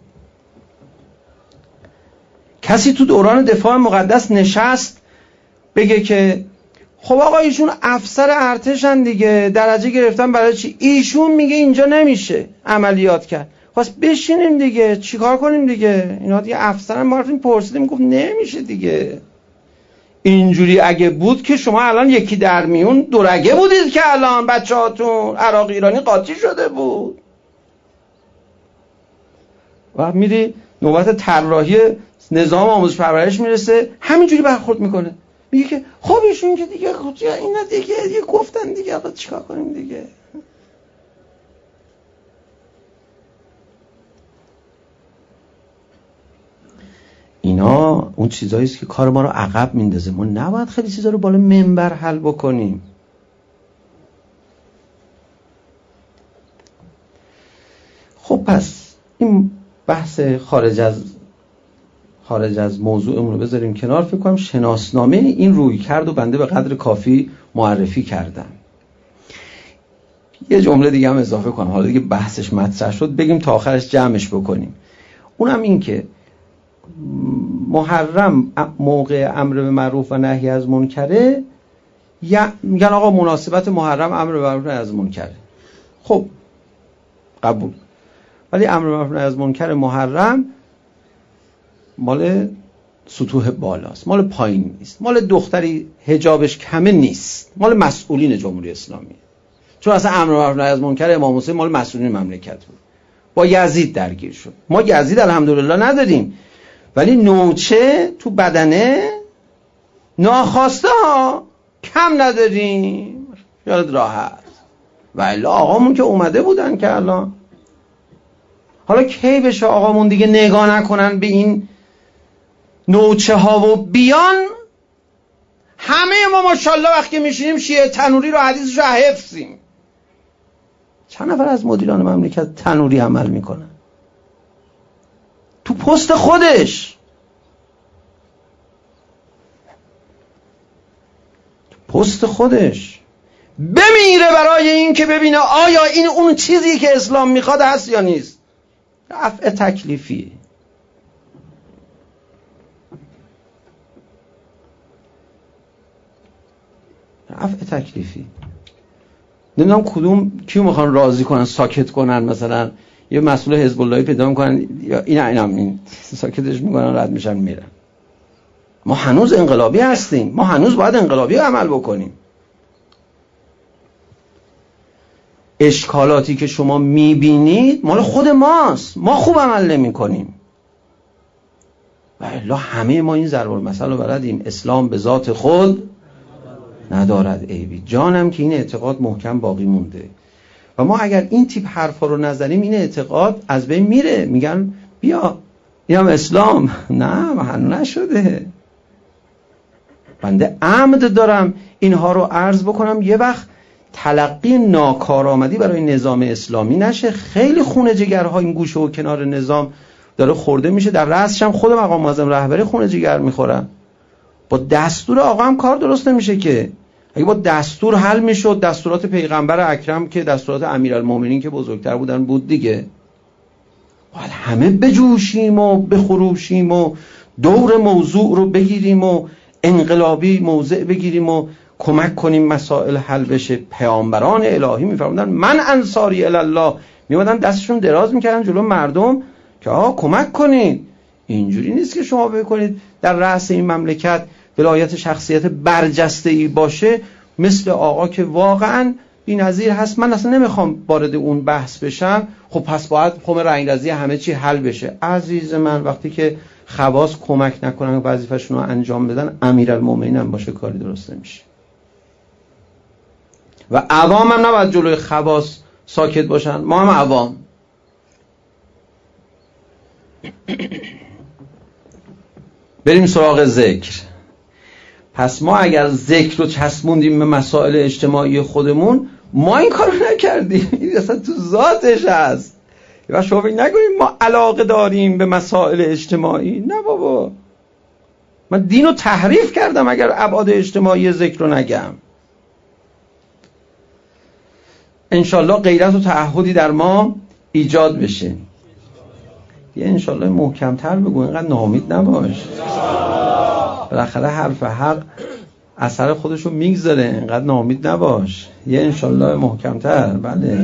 Speaker 2: کسی تو دوران دفاع مقدس نشست بگه که خب آقا ایشون افسر ارتشن دیگه، درجه گرفتن برای چی؟ ایشون میگه اینجا نمیشه عملیات کرد. خواست بشینیم دیگه، چیکار کنیم دیگه؟ اینا دیگه افسرن. ما رفتیم پرسیدیم گفت نمیشه دیگه. اینجوری اگه بود که شما الان یکی در میون دورگه بودید که الان بچه‌هاتون عراق ایرانی قاطی شده بود. و میری نوبت طراحی نظام آموزش پرورش میرسه همینجوری برخورد میکنه، میگه که خب ایشون که دیگه اینا دیگه گفتن دیگه، آقا چیکار کنیم دیگه؟ اینا اون چیزایی است که کار ما رو عقب میندازه. ما نباید خیلی چیزا رو بالا منبر حل بکنیم. خب پس این بحث خارج از موضوعمون رو بذاریم کنار. فکر کنم شناسنامه این رویکرد و بنده به قدر کافی معرفی کردم. یه جمله دیگه هم اضافه کنم، حالا دیگه بحثش مطرح شد بگیم تا آخرش جمعش بکنیم. اونم این که محرم موقع امر به معروف و نهی از منکره، میگن آقا مناسبت محرم امر به معروف و نهی از منکره. خب قبول. ولی امر به معروف و نهی از منکر محرم مال سطوح بالاست، مال پایین نیست، مال دختری حجابش کمه نیست، مال مسئولین جمهوری اسلامی. چون اصلا امر به معروف و نهی از منکر امام حسین مال مسئولین مملکت بود، با یزید درگیر شد. ما یزید الحمدلله نداریم، ولی نوچه تو بدنه ناخواسته ها کم نداریم. یاد راحت. و الا آقامون که اومده بودن که الان حالا کی بشه آقامون دیگه نگاه نکنن به این نوچه ها و بیان. همه ما ماشاءالله وقتی میشینیم شیعه تنوری رو حدیثش رو حفظیم. چند نفر از مدیران مملکت تنوری عمل میکنن تو پست خودش، پست خودش بمیره برای این که ببینه آیا این اون چیزی که اسلام میخواد هست یا نیست. رفع تکلیفی. رفع تکلیفی. نمیدونم کدوم کیو میخوان راضی کنن ساکت کنن، مثلا یه مسئول حزب اللهی پیدا میکنن یا این ساکتش میکنن، رد میشن میرن. ما هنوز انقلابی هستیم، ما هنوز باید انقلابی عمل بکنیم. اشکالاتی که شما میبینید مال خود ماست، ما خوب عمل نمی کنیم. و الا همه ما این ضرب المثل رو بلدیم، اسلام به ذات خود ندارد عیبی. جانم که این اعتقاد محکم باقی مونده و ما اگر این تیپ حرفا رو نزنیم این اعتقاد از بین میره. میگن بیا اینم اسلام. نه هنوز نشده. بنده عمد دارم اینها رو عرض بکنم یه وقت تلقی ناکارآمدی برای نظام اسلامی نشه. خیلی خونه جگرها این گوشه و کنار نظام داره خورده میشه. در رأسش هم خود مقام معظم رهبری خونه جگر میخورن. با دستور آقا هم کار درست نمیشه که. اگه با دستور حل میشد، دستورات پیغمبر اکرم که دستورات امیرالمومنین که بزرگتر بودن بود دیگه. باید همه بجوشیم و بخروشیم و دور موضوع رو بگیریم و انقلابی موضع بگیریم و کمک کنیم مسائل حل بشه. پیامبران الهی میفرمودن من انصاری الله، میومدن دستشون دراز میکردن جلو مردم که آقا کمک کنید. اینجوری نیست که شما بکنید در رأس این مملکت ولایت شخصیت برجسته‌ای باشه مثل آقا که واقعا بی‌نظیر هست. من اصلا نمیخوام وارد اون بحث بشم. خب پس باید رنگرزی همه چی حل بشه. عزیز من وقتی که خواص کمک نکنن وظیفه‌شون رو انجام بدن، امیرالمومنین هم باشه کاری درست نمیشه. و عوام هم نباید جلوی خواص ساکت باشن. ما هم عوام. بریم سراغ ذکر. پس ما اگر ذکر رو چسبوندیم به مسائل اجتماعی خودمون، ما این کارو نکردیم. این اصلا تو ذاتش هست. و شما فکر نکنید ما علاقه داریم به مسائل اجتماعی. نه بابا، من دین رو تحریف کردم اگر ابعاد اجتماعی ذکر رو نگم. انشالله غیرت و تعهدی در ما ایجاد بشه. یه انشالله محکمتر بگو، اینقدر ناامید نباش. بالاخره حرف حق اثر خودشو میگذاره، اینقدر ناامید نباش. یه انشالله محکمتر. بله.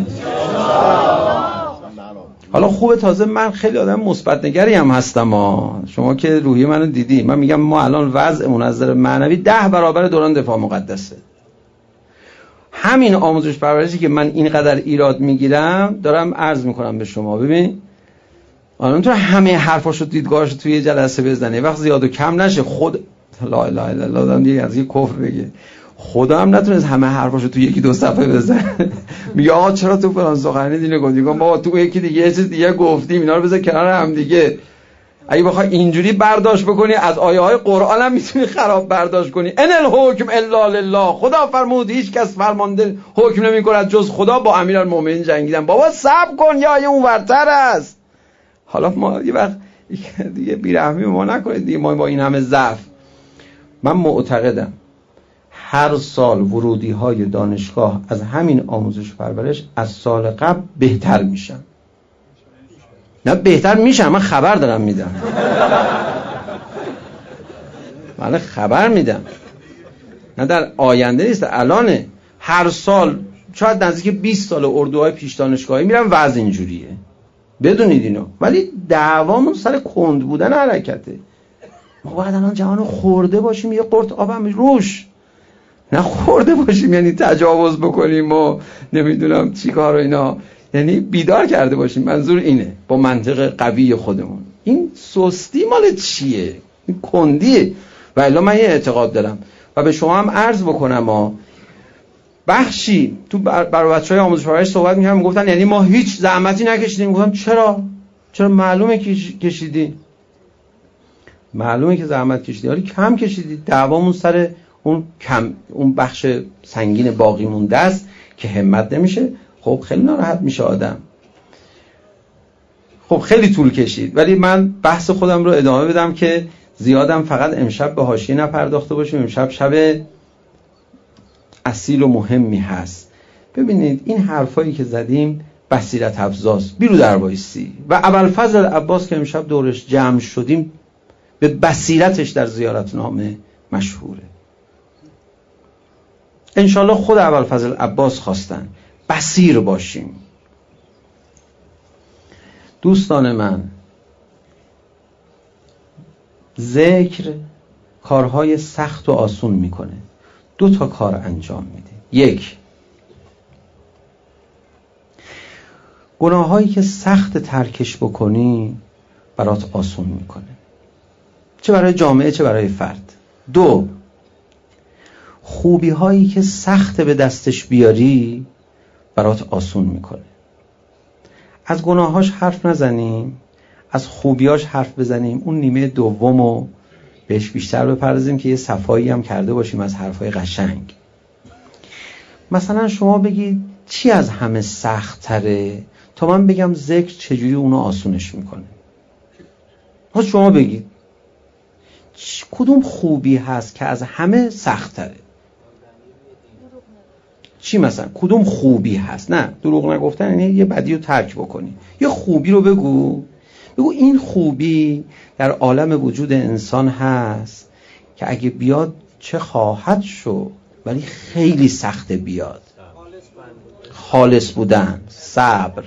Speaker 2: حالا خوبه، تازه من خیلی آدم مثبت نگری هم هستم. شما که روحی منو دیدی. من میگم ما الان وضعمون از نظر معنوی 10 برابر دوران دفاع مقدسه. همین آموزش پرورشی که من اینقدر ایراد میگیرم دارم عرض میکنم به شما. ببین الان تو همه حرفاشو دیدگاهاشو توی یه جلسه بزنه، وقت زیاد و کم نشه. خود لا اله الا الله دارم دیگه از یه کفر بگه. خدا هم نتونست همه حرفاشو تو یکی دو صفحه بزنه. میگه آقا چرا تو فلان سخنرانی دینه گفتی؟ بابا تو یکی دیگه یه چیز دیگه گفتیم، اینا رو بذار کنار هم دیگه. اگه بخوای اینجوری برداشت بکنی از آیه های قرآن هم میتونی خراب برداشت کنی. ان الحکم الا لله، خدا فرمود هیچ کس فرمانده حکم نمی‌کند جز خدا. با امیرالمومنین جنگیدن. بابا صبر کن، یا آیه اونورتر است. حالا ما یه وقت دیگه بیرحمی ما نکنید دیگه، ما با این همه ضعف. من معتقدم هر سال ورودی های دانشگاه از همین آموزش پرورش از سال قبل بهتر میشن. نه بهتر میشن، من خبر دارم میدم. من خبر میدم، نه در آینده نیست، الانه. هر سال شاید نزدیک 20 سال اردوهای پیش دانشگاهی میرن وضع اینجوریه، بدونید اینو. ولی دعوامون سر کند بودن حرکته. ما باید الان جهانو خورده باشیم، یه قرط آبم روش، نه خورده باشیم یعنی تجاوز بکنیم و نمیدونم چی کار و اینا، یعنی بیدار کرده باشیم. منظور اینه، با منطق قوی خودمون. این سستی مال چیه؟ این کندیه. و الا من یه اعتقاد دارم و به شما هم عرض بکنم. بخشی تو برای بچهای آموزش پرورش صحبت می‌کردم، گفتن یعنی ما هیچ زحمتی نکشیدیم. گفتم چرا معلومه کشیدی. معلومه که زحمت کشیدی، ولی کم کشیدی. دعوامون سر اون بخش سنگین باقی مونده است که همت نمیشه. خب خیلی ناراحت میشه آدم. خب خیلی طول کشید، ولی من بحث خودم رو ادامه بدم که زیادم فقط امشب به حاشیه نپرداخته باشیم. امشب شب اصیل و مهمی هست. ببینید این حرفایی که زدیم بصیرت افزاست. بیرو در وایسی. و ابوالفضل عباس که امشب دورش جمع شدیم به بصیرتش در زیارتنامه مشهوره. انشالله خود ابوالفضل عباس خواستن بصیر باشیم. دوستان من، ذکر کارهای سخت و آسون میکنه. 2 کار انجام میده. 1، گناهایی که سخت ترکش بکنی برات آسون میکنه، چه برای جامعه چه برای فرد. 2، خوبی هایی که سخت به دستش بیاری برات آسون میکنه. از گناهاش حرف نزنیم، از خوبیاش حرف بزنیم. اون نیمه دومو بهش بیشتر بپردازیم که یه صفایی هم کرده باشیم از حرفای قشنگ. مثلا شما بگید چی از همه سخت تره تا من بگم ذکر چجوری اونو آسونش میکنه. شما بگید کدوم خوبی هست که از همه سخت تره. چی مثلا کدوم خوبی هست؟ نه دروغ نگفتن یعنی یه بدی رو ترک بکنی. یه خوبی رو بگو این خوبی در عالم وجود انسان هست که اگه بیاد چه خواهد شد، ولی خیلی سخته بیاد. خالص بودن، صبر،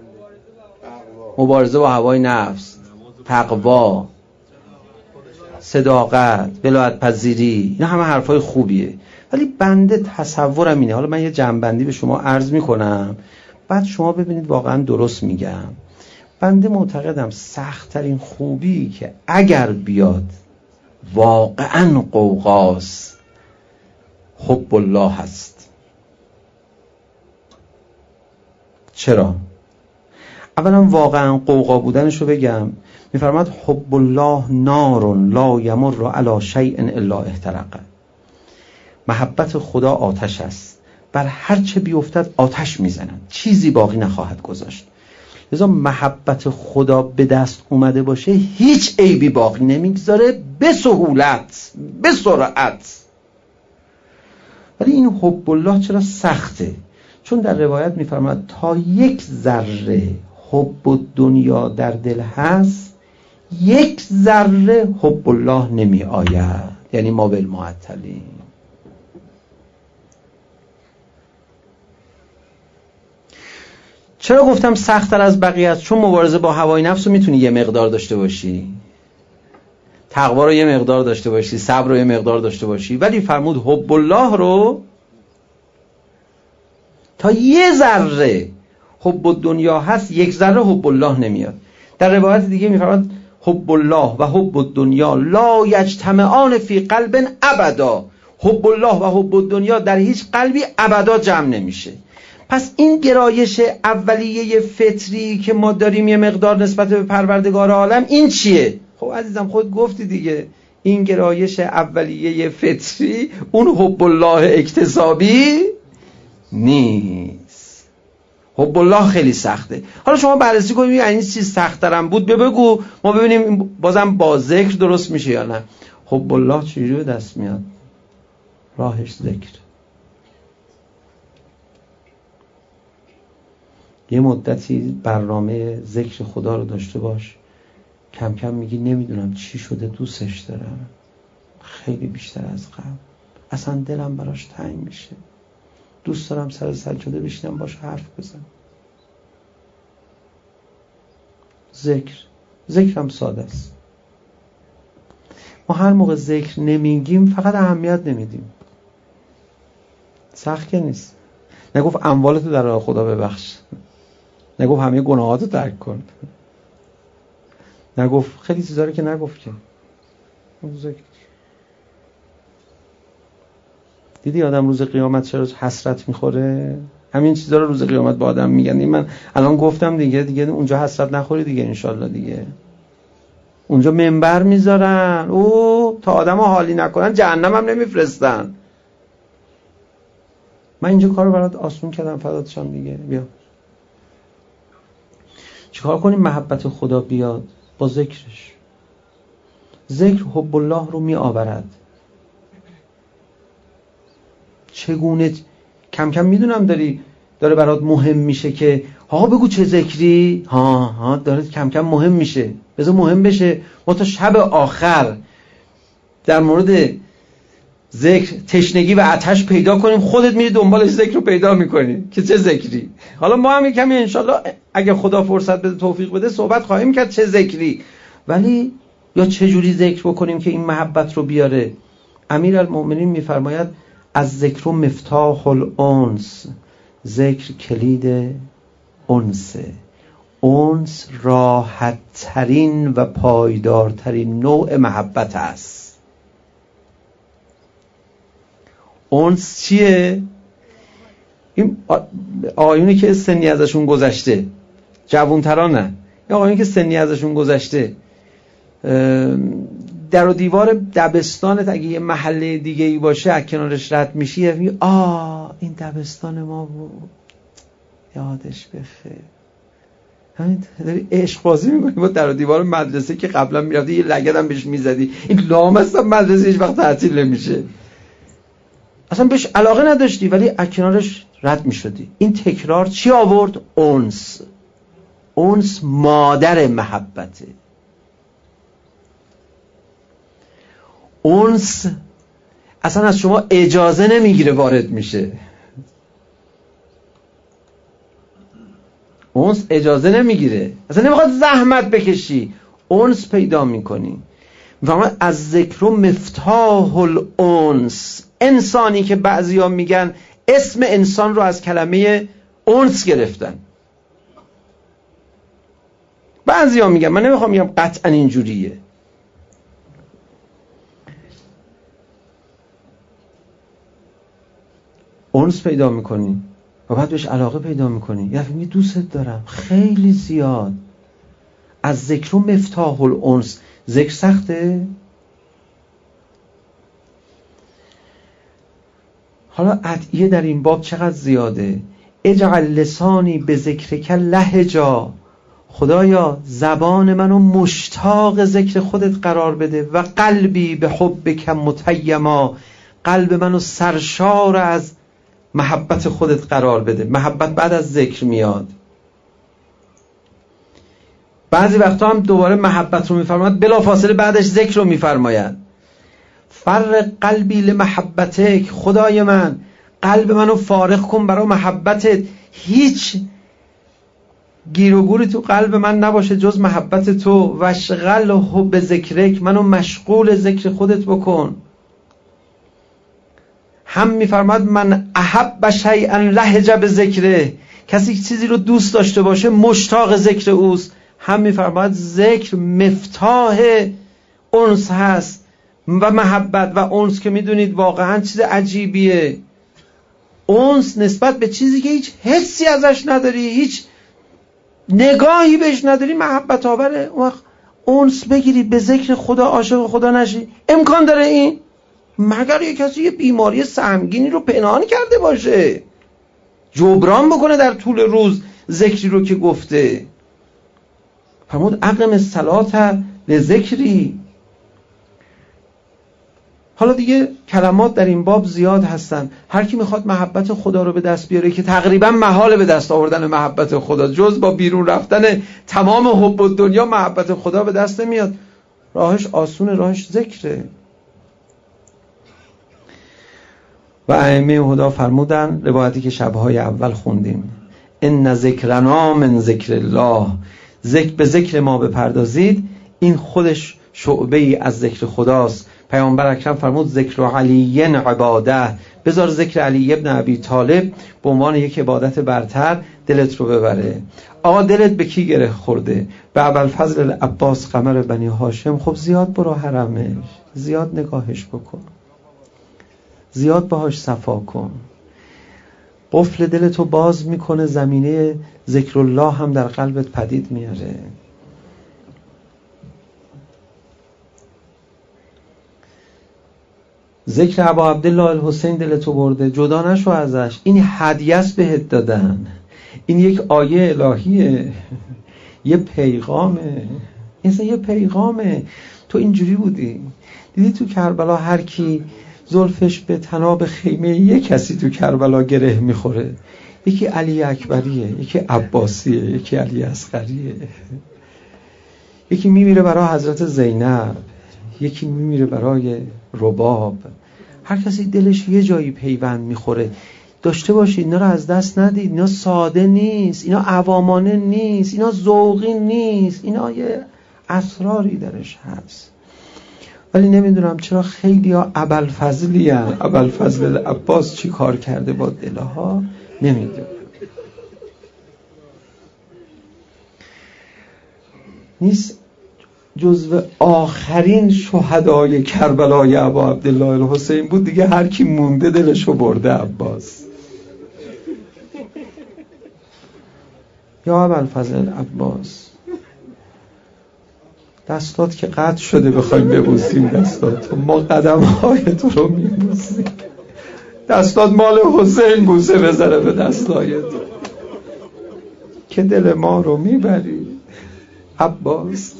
Speaker 2: مبارزه با هوای نفس، تقوا، صداقت، ولایت پذیری، اینا همه حرفای خوبیه. ولی بنده تصورم اینه، حالا من یه جنبندی به شما عرض میکنم بعد شما ببینید واقعا درست میگم. بنده معتقدم سخت‌ترین خوبی که اگر بیاد واقعاً قوقاست، حب الله هست. چرا؟ اولا واقعاً قوقا بودنشو بگم، میفرماد حب الله نار لا یمر علی شیء الا احترق. محبت خدا آتش است، بر هر چه بیفتد آتش میزنند، چیزی باقی نخواهد گذاشت. لذا محبت خدا به دست اومده باشه هیچ عیبی باقی نمیگذاره، به سهولت، به سرعت. ولی این حب الله چرا سخته؟ چون در روایت میفرماد تا یک ذره حب دنیا در دل هست، یک ذره حب الله نمی آید، یعنی ما بالمعطلین. چرا گفتم سخت‌تر از بقیه است؟ چون مبارزه با هوای نفس رو میتونی یه مقدار داشته باشی، تقوا رو یه مقدار داشته باشی، صبر رو یه مقدار داشته باشی، ولی فرمود حب الله رو تا یه ذره حب دنیا هست، یک ذره حب الله نمیاد. در روایت دیگه میفرماد حب الله و حب دنیا لا یجتمعان فی قلب ابدا. حب الله و حب دنیا در هیچ قلبی ابدا جمع نمیشه. پس این گرایش اولیه فطری که ما داریم یه مقدار نسبت به پروردگار عالم، این چیه؟ خب عزیزم خود گفتی دیگه، این گرایش اولیه فطری اون حب الله اکتسابی نیست. حب الله خیلی سخته. حالا شما بررسی کنید یعنی این چیز سخت‌ترم بود، بگو ما ببینیم بازم با ذکر درست میشه یا نه. حب الله چجوری دست میاد؟ راهش ذکر. یه مدتی برنامه ذکر خدا رو داشته باش، کم کم میگی نمیدونم چی شده دوستش دارم خیلی بیشتر از قبل، اصلا دلم براش تنگ میشه، دوست دارم سر سجاده بشینم باش حرف بزنم. ذکرم ساده است. ما هر موقع ذکر نمیگیم فقط اهمیت نمیدیم. سخت که نیست. نگفت اموالتو در راه خدا ببخش، نگفت همه گناهاتو ترک کن، نگفت خیلی چیزا رو که نگفت که. دیدی آدم روز قیامت چرا حسرت میخوره؟ همین چیزا رو روز قیامت با آدم میگن. این من الان گفتم دیگه اونجا حسرت نخوری دیگه انشالله دیگه. اونجا منبر میذارن تا آدمو حالی نکنن جهنم هم نمیفرستن. من اینجا کارو برات آسون کردم فداتشم دیگه. بیا چیکار کنیم محبت خدا بیاد؟ با ذکرش. ذکر حب الله رو می آورد. چگونه؟ کم کم میدونم داره برات مهم میشه که بگو چه ذکری. داره کم کم مهم میشه. بذار مهم بشه. ما تا شب آخر در مورد ذکر تشنگی و آتش پیدا کنیم، خودت میری دنبالش ذکر رو پیدا میکنی که چه ذکری. حالا ما هم کمی انشالله اگه خدا فرصت بده توفیق بده صحبت خواهیم کرد چه ذکری، ولی یا چه جوری ذکر بکنیم که این محبت رو بیاره. امیرالمؤمنین میفرماید از ذکر مفتاح الانس، ذکر کلید انسه. انس راحت ترین و پایدارترین نوع محبت است. انس چیه؟ این آقایونی که سنی ازشون گذشته، جوانترانه، این آقایونی که سنی ازشون گذشته، در و دیوار دبستانت اگه یه محله دیگه ای باشه از کنارش رد میشی این دبستان ما بود یادش بخیر. همین داری عشق بازی میکنی با در و دیوار مدرسه که قبلا میرفتی یه لگد هم بهش میزدی. این لامصب مدرسه هیچ وقت تعطیل نمیشه، اصلا بهش علاقه نداشتی ولی از کنارش رد میشدی. این تکرار چی آورد؟ انس. انس مادر محبته. انس اصلا از شما اجازه نمیگیره وارد میشه. انس اجازه نمیگیره، اصلا نمیخواد زحمت بکشی، انس پیدا میکنی. میفهمد از ذکر مفتاح الانس. انسانی که بعضیا میگن اسم انسان رو از کلمه انس گرفتن. بعضیا میگن، من نمیخوام بگم قطعا اینجوریه. اونس پیدا میکنی و بعد بهش علاقه پیدا میکنی، یعنی میگی دوستت دارم خیلی زیاد. از ذکر و مفتاح الانس. ذکر سخته؟ حالا ادعیه در این باب چقدر زیاده. اجعل لسانی به ذکرک لهجا، خدایا زبان منو مشتاق ذکر خودت قرار بده، و قلبی به حبک متیما، قلب منو سرشار از محبت خودت قرار بده. محبت بعد از ذکر میاد. بعضی وقتا هم دوباره محبت رو میفرماید، بلا فاصله بعدش ذکر رو میفرماید. فرق قلبی لمحبتک، خدای من قلب منو فارغ کن برای محبتت. هیچ گیر و گوری تو قلب من نباشه جز محبت تو. وشغله به ذکرک، منو مشغول ذکر خودت بکن. هم میفرماد من احب شیئا لهج به ذکره، کسی چیزی رو دوست داشته باشه مشتاق ذکر اوست. هم میفرماد ذکر مفتاح انس هست و محبت. و انس که میدونید واقعا چیز عجیبیه. انس نسبت به چیزی که هیچ حسی ازش نداری، هیچ نگاهی بهش نداری، محبت آوره. اون وقت انس بگیری به ذکر خدا، عاشق خدا نشی، امکان داره این؟ مگر یک کسی یه بیماری سهمگینی رو پنهان کرده باشه، جبران بکنه در طول روز ذکری رو که گفته. فرمود اقم الصلاة لذکری. حالا دیگه کلمات در این باب زیاد هستن. هر کی میخواد محبت خدا رو به دست بیاره، که تقریبا محال به دست آوردن محبت خدا، جز با بیرون رفتن تمام حب الدنیا محبت خدا به دست نمیاد. راهش آسونه، راهش ذکره. و ائمه هدا فرمودن، روایتی که شبهای اول خوندیم، ان ذکرنا من ذکر الله، به ذکر ما بپردازید، این خودش شعبه ای از ذکر خداست. پیامبر اکرم فرمود ذکر علی عباده، بذار ذکر علی ابن ابی طالب به عنوان یک عبادت برتر دلت رو ببره. آقا دلت به کی گره خورده؟ به ابوالفضل العباس قمر بنی هاشم. خب زیاد برو حرمش، زیاد نگاهش بکن، زیاد باهاش صفا کن. قفل دلتو باز میکنه، زمینه ذکر الله هم در قلبت پدید میاره. ذکر ابا عبدالله الحسین دلتو برده، جدا نشو ازش. این هدیه است بهت دادن، این یک آیه الهیه، یه پیغامه. این یه پیغامه. تو اینجوری بودی، دیدی تو کربلا هر کی زلفش به طناب خیمه یک کسی تو کربلا گره میخوره، یکی علی اکبریه، یکی عباسیه، یکی علی اصغریه، یکی میمیره برای حضرت زینب، یکی میمیره برای رباب. هر کسی دلش یه جایی پیوند میخوره. داشته باشید اینا رو از دست ندید. اینا ساده نیست، اینا عوامانه نیست، اینا ذوقی نیست، اینا یه اسراری درش هست. ولی نمیدونم چرا خیلی ها ابوالفضلی هستن. ابوالفضل العباس چی کار کرده با دلها نمیدونم. نیست جزو آخرین شهدای کربلای ابا عبدالله الحسین بود دیگه. هر کی مونده دلشو برده عباس. یا ابوالفضل العباس، دستات که قطع شده بخوایم ببوسیم دستات، ما قدم های تو رو میبوسیم. دستات مال حسین بوسه بزنه به دستای تو که دل ما رو میبری عباس.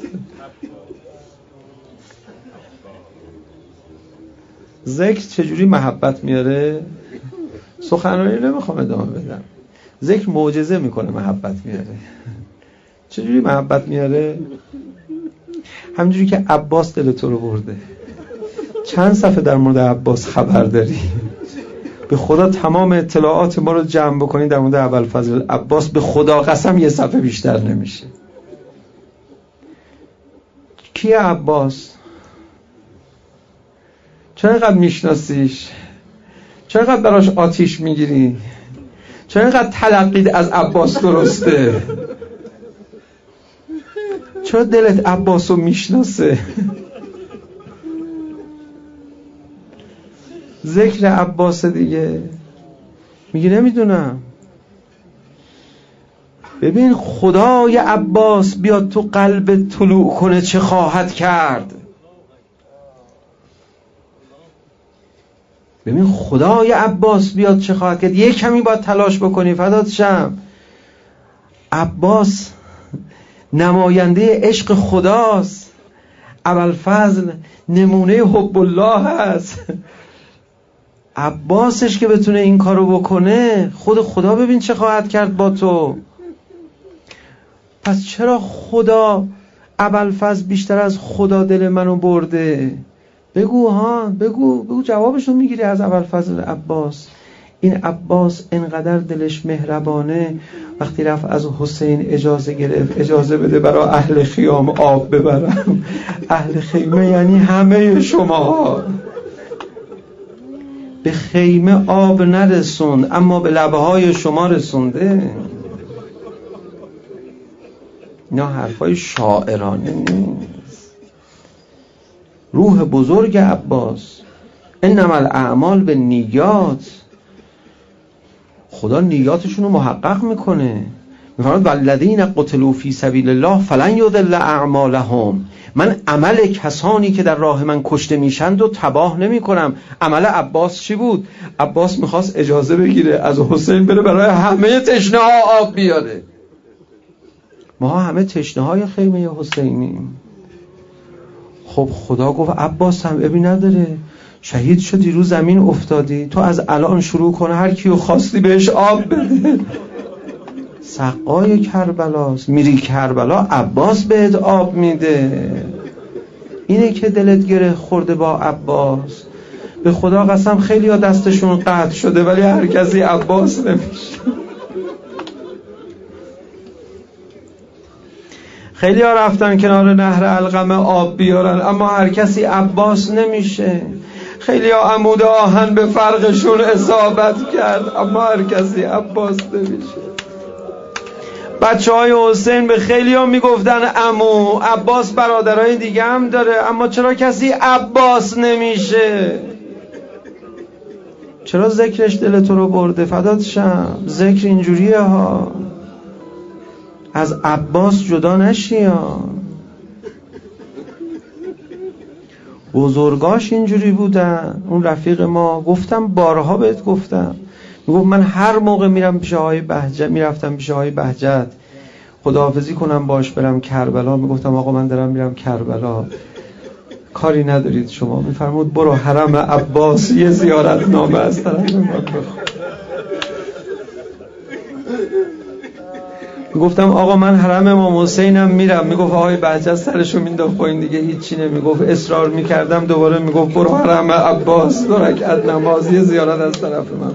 Speaker 2: ذکر چجوری محبت میاره؟ سخنرانی نمیخوام ادامه بدم. ذکر معجزه میکنه، محبت میاره. چجوری محبت میاره؟ همونجوری که عباس دل تو رو برده. چند صفحه در مورد عباس خبر داری؟ به خدا تمام اطلاعات ما رو جمع بکنی در مورد ابوالفضل عباس، به خدا قسم یه صفحه بیشتر نمیشه. کیه عباس؟ چرا اینقدر میشناسیش؟ چرا اینقدر براش آتیش میگیری؟ چرا اینقدر تلقید از عباس درسته؟ چرا دلت عباسو میشناسه؟ ذکر عباس دیگه میگه نمیدونم. ببین خدای عباس بیاد تو قلب طلوع کنه چه خواهد کرد. ببین خدای عباس بیاد چه خواهد کرد. یک کمی باید تلاش بکنی فدات شم. عباس نماینده عشق خداست. ابوالفضل نمونه حب الله هست. عباسش که بتونه این کارو بکنه، خود خدا ببین چه خواهد کرد با تو. پس چرا خدا ابوالفضل بیشتر از خدا دل منو برده؟ بگو ها، بگو جوابشو میگیری از ابوالفضل عباس. این عباس انقدر دلش مهربانه، وقتی رفت از حسین اجازه گرفت اجازه بده برای اهل خیام آب ببرم. اهل خیمه یعنی همه شما. به خیمه آب نرسوند اما به لبهای شما رسونده. اینا حرفای شاعرانه نیست. روح بزرگ عباس. انما الاعمال بالنیات. خدا نیاتشون رو محقق میکنه. میفرماد والذین قتلوا فی سبیل الله فلن یضل اعمالهم. من عمل کسانی که در راه من کشته میشند و تباه نمی کنم. عمل عباس چی بود؟ عباس میخواست اجازه بگیره از حسین بره برای همه تشنه ها آب بیاره. ما همه تشنه های خیمه حسینیم. خب خدا گفت عباس هم ابی نداره، شهید شدی رو زمین افتادی، تو از الان شروع کن هر کیو خواستی بهش آب بده. سقای کربلاست، میری کربلا عباس بهت آب میده. اینه که دلت گره خورده با عباس. به خدا قسم خیلی ها دستشون قطع شده ولی هر کسی عباس نمیشه. خیلی ها رفتن کنار نهر علقمه آب بیارن اما هر کسی عباس نمیشه. خیلی ها عمود آهن به فرقشون اصابت کرد اما هر کسی عباس نمیشه. بچه های حسین به خیلی ها میگفتن عمو. عباس برادرای دیگه هم داره اما چرا کسی عباس نمیشه؟ چرا ذکرش دل تو رو برده؟ فدات شم. ذکر اینجوریه ها، از عباس جدا نشی ها. بزرگاش اینجوری بودن. اون رفیق ما گفتم بارها بهت گفتم، میگفت من هر موقع میرفتم پیش آقای بهجت خداحافظی کنم باش برم کربلا، میگفتم آقا من دارم میرم کربلا، کاری ندارید شما؟ میفرمود برو حرم عباس یه زیارت نامه از طرف من بخون. میگفتم آقا من حرم امام حسینم میرم، میگفت آقای بهجت سرشو مینداخت پایین دیگه هیچی نمیگفت. اصرار میکردم دوباره میگفت برو حرم عباس 2 رکعت نماز یه زیارت از طرف من.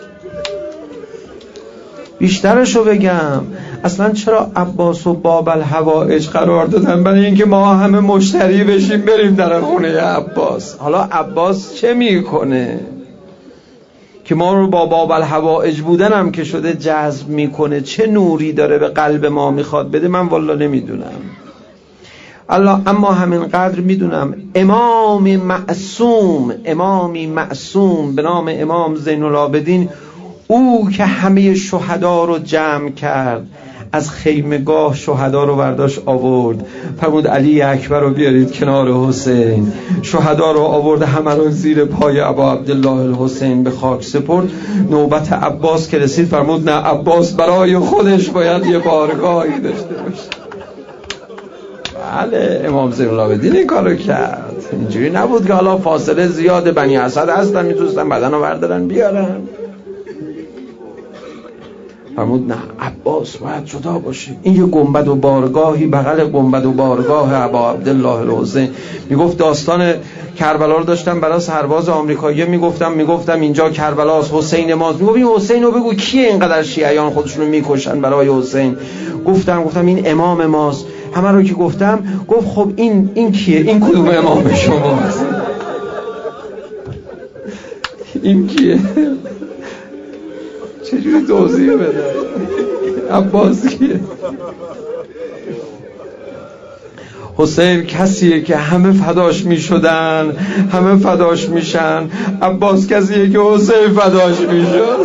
Speaker 2: بیشترشو بگم اصلا چرا عباس و باب الحوائج قرار دادن؟ برای اینکه ما همه مشتری بشیم بریم در خونه عباس. حالا عباس چه میکنه که ما رو با باب الحوائج بودن هم که شده جذب میکنه؟ چه نوری داره به قلب ما میخواد بده؟ من والا نمیدونم. اما همینقدر میدونم امامی معصوم به نام امام زین العابدین، او که همه شهدا رو جمع کرد، از خیمگاه شهدا رو برداشت آورد، فرمود علی اکبر رو بیارید کنار حسین. شهدا رو آورد همه رو زیر پای ابا عبدالله الحسین به خاک سپرد. نوبت عباس که رسید فرمود نه، عباس برای خودش باید یه بارگاهی داشته باشه. بله امام زین العابدین این کارو کرد. اینجوری نبود که حالا فاصله زیاد بنی اسد هستن میتونستن بدن رو بردارن بیارن. فرمود نه، عباس باید جدا باشه. این یه گنبد و بارگاهی بغل گنبد و بارگاه ابا عبدالله الحسین. میگفت داستان کربلا رو داشتم برای سرباز آمریکایی میگفتم اینجا کربلاست، حسین ماست. میگفت این حسین رو بگو کیه اینقدر شیعیان خودشونو میکشن برای حسین؟ گفتم این امام ماست. همه رو که گفتم گفت خب این کیه؟ این کدوم امام شماست؟ این کیه؟ چجوری توضیح بده؟ عباس کیه؟ حسین کسیه که همه فداش می شدن، همه فداش میشن. عباس کسیه که حسین فداش می شد.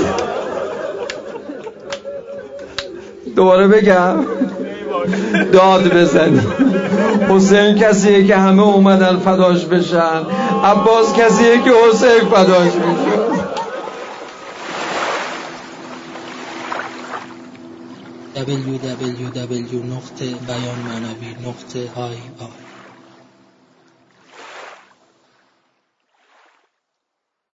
Speaker 2: دوباره بگم داد بزنی. حسین کسیه که همه اومدن فداش بشن، عباس کسیه که حسین فداش می شد.
Speaker 1: www.beyanmanavi.ir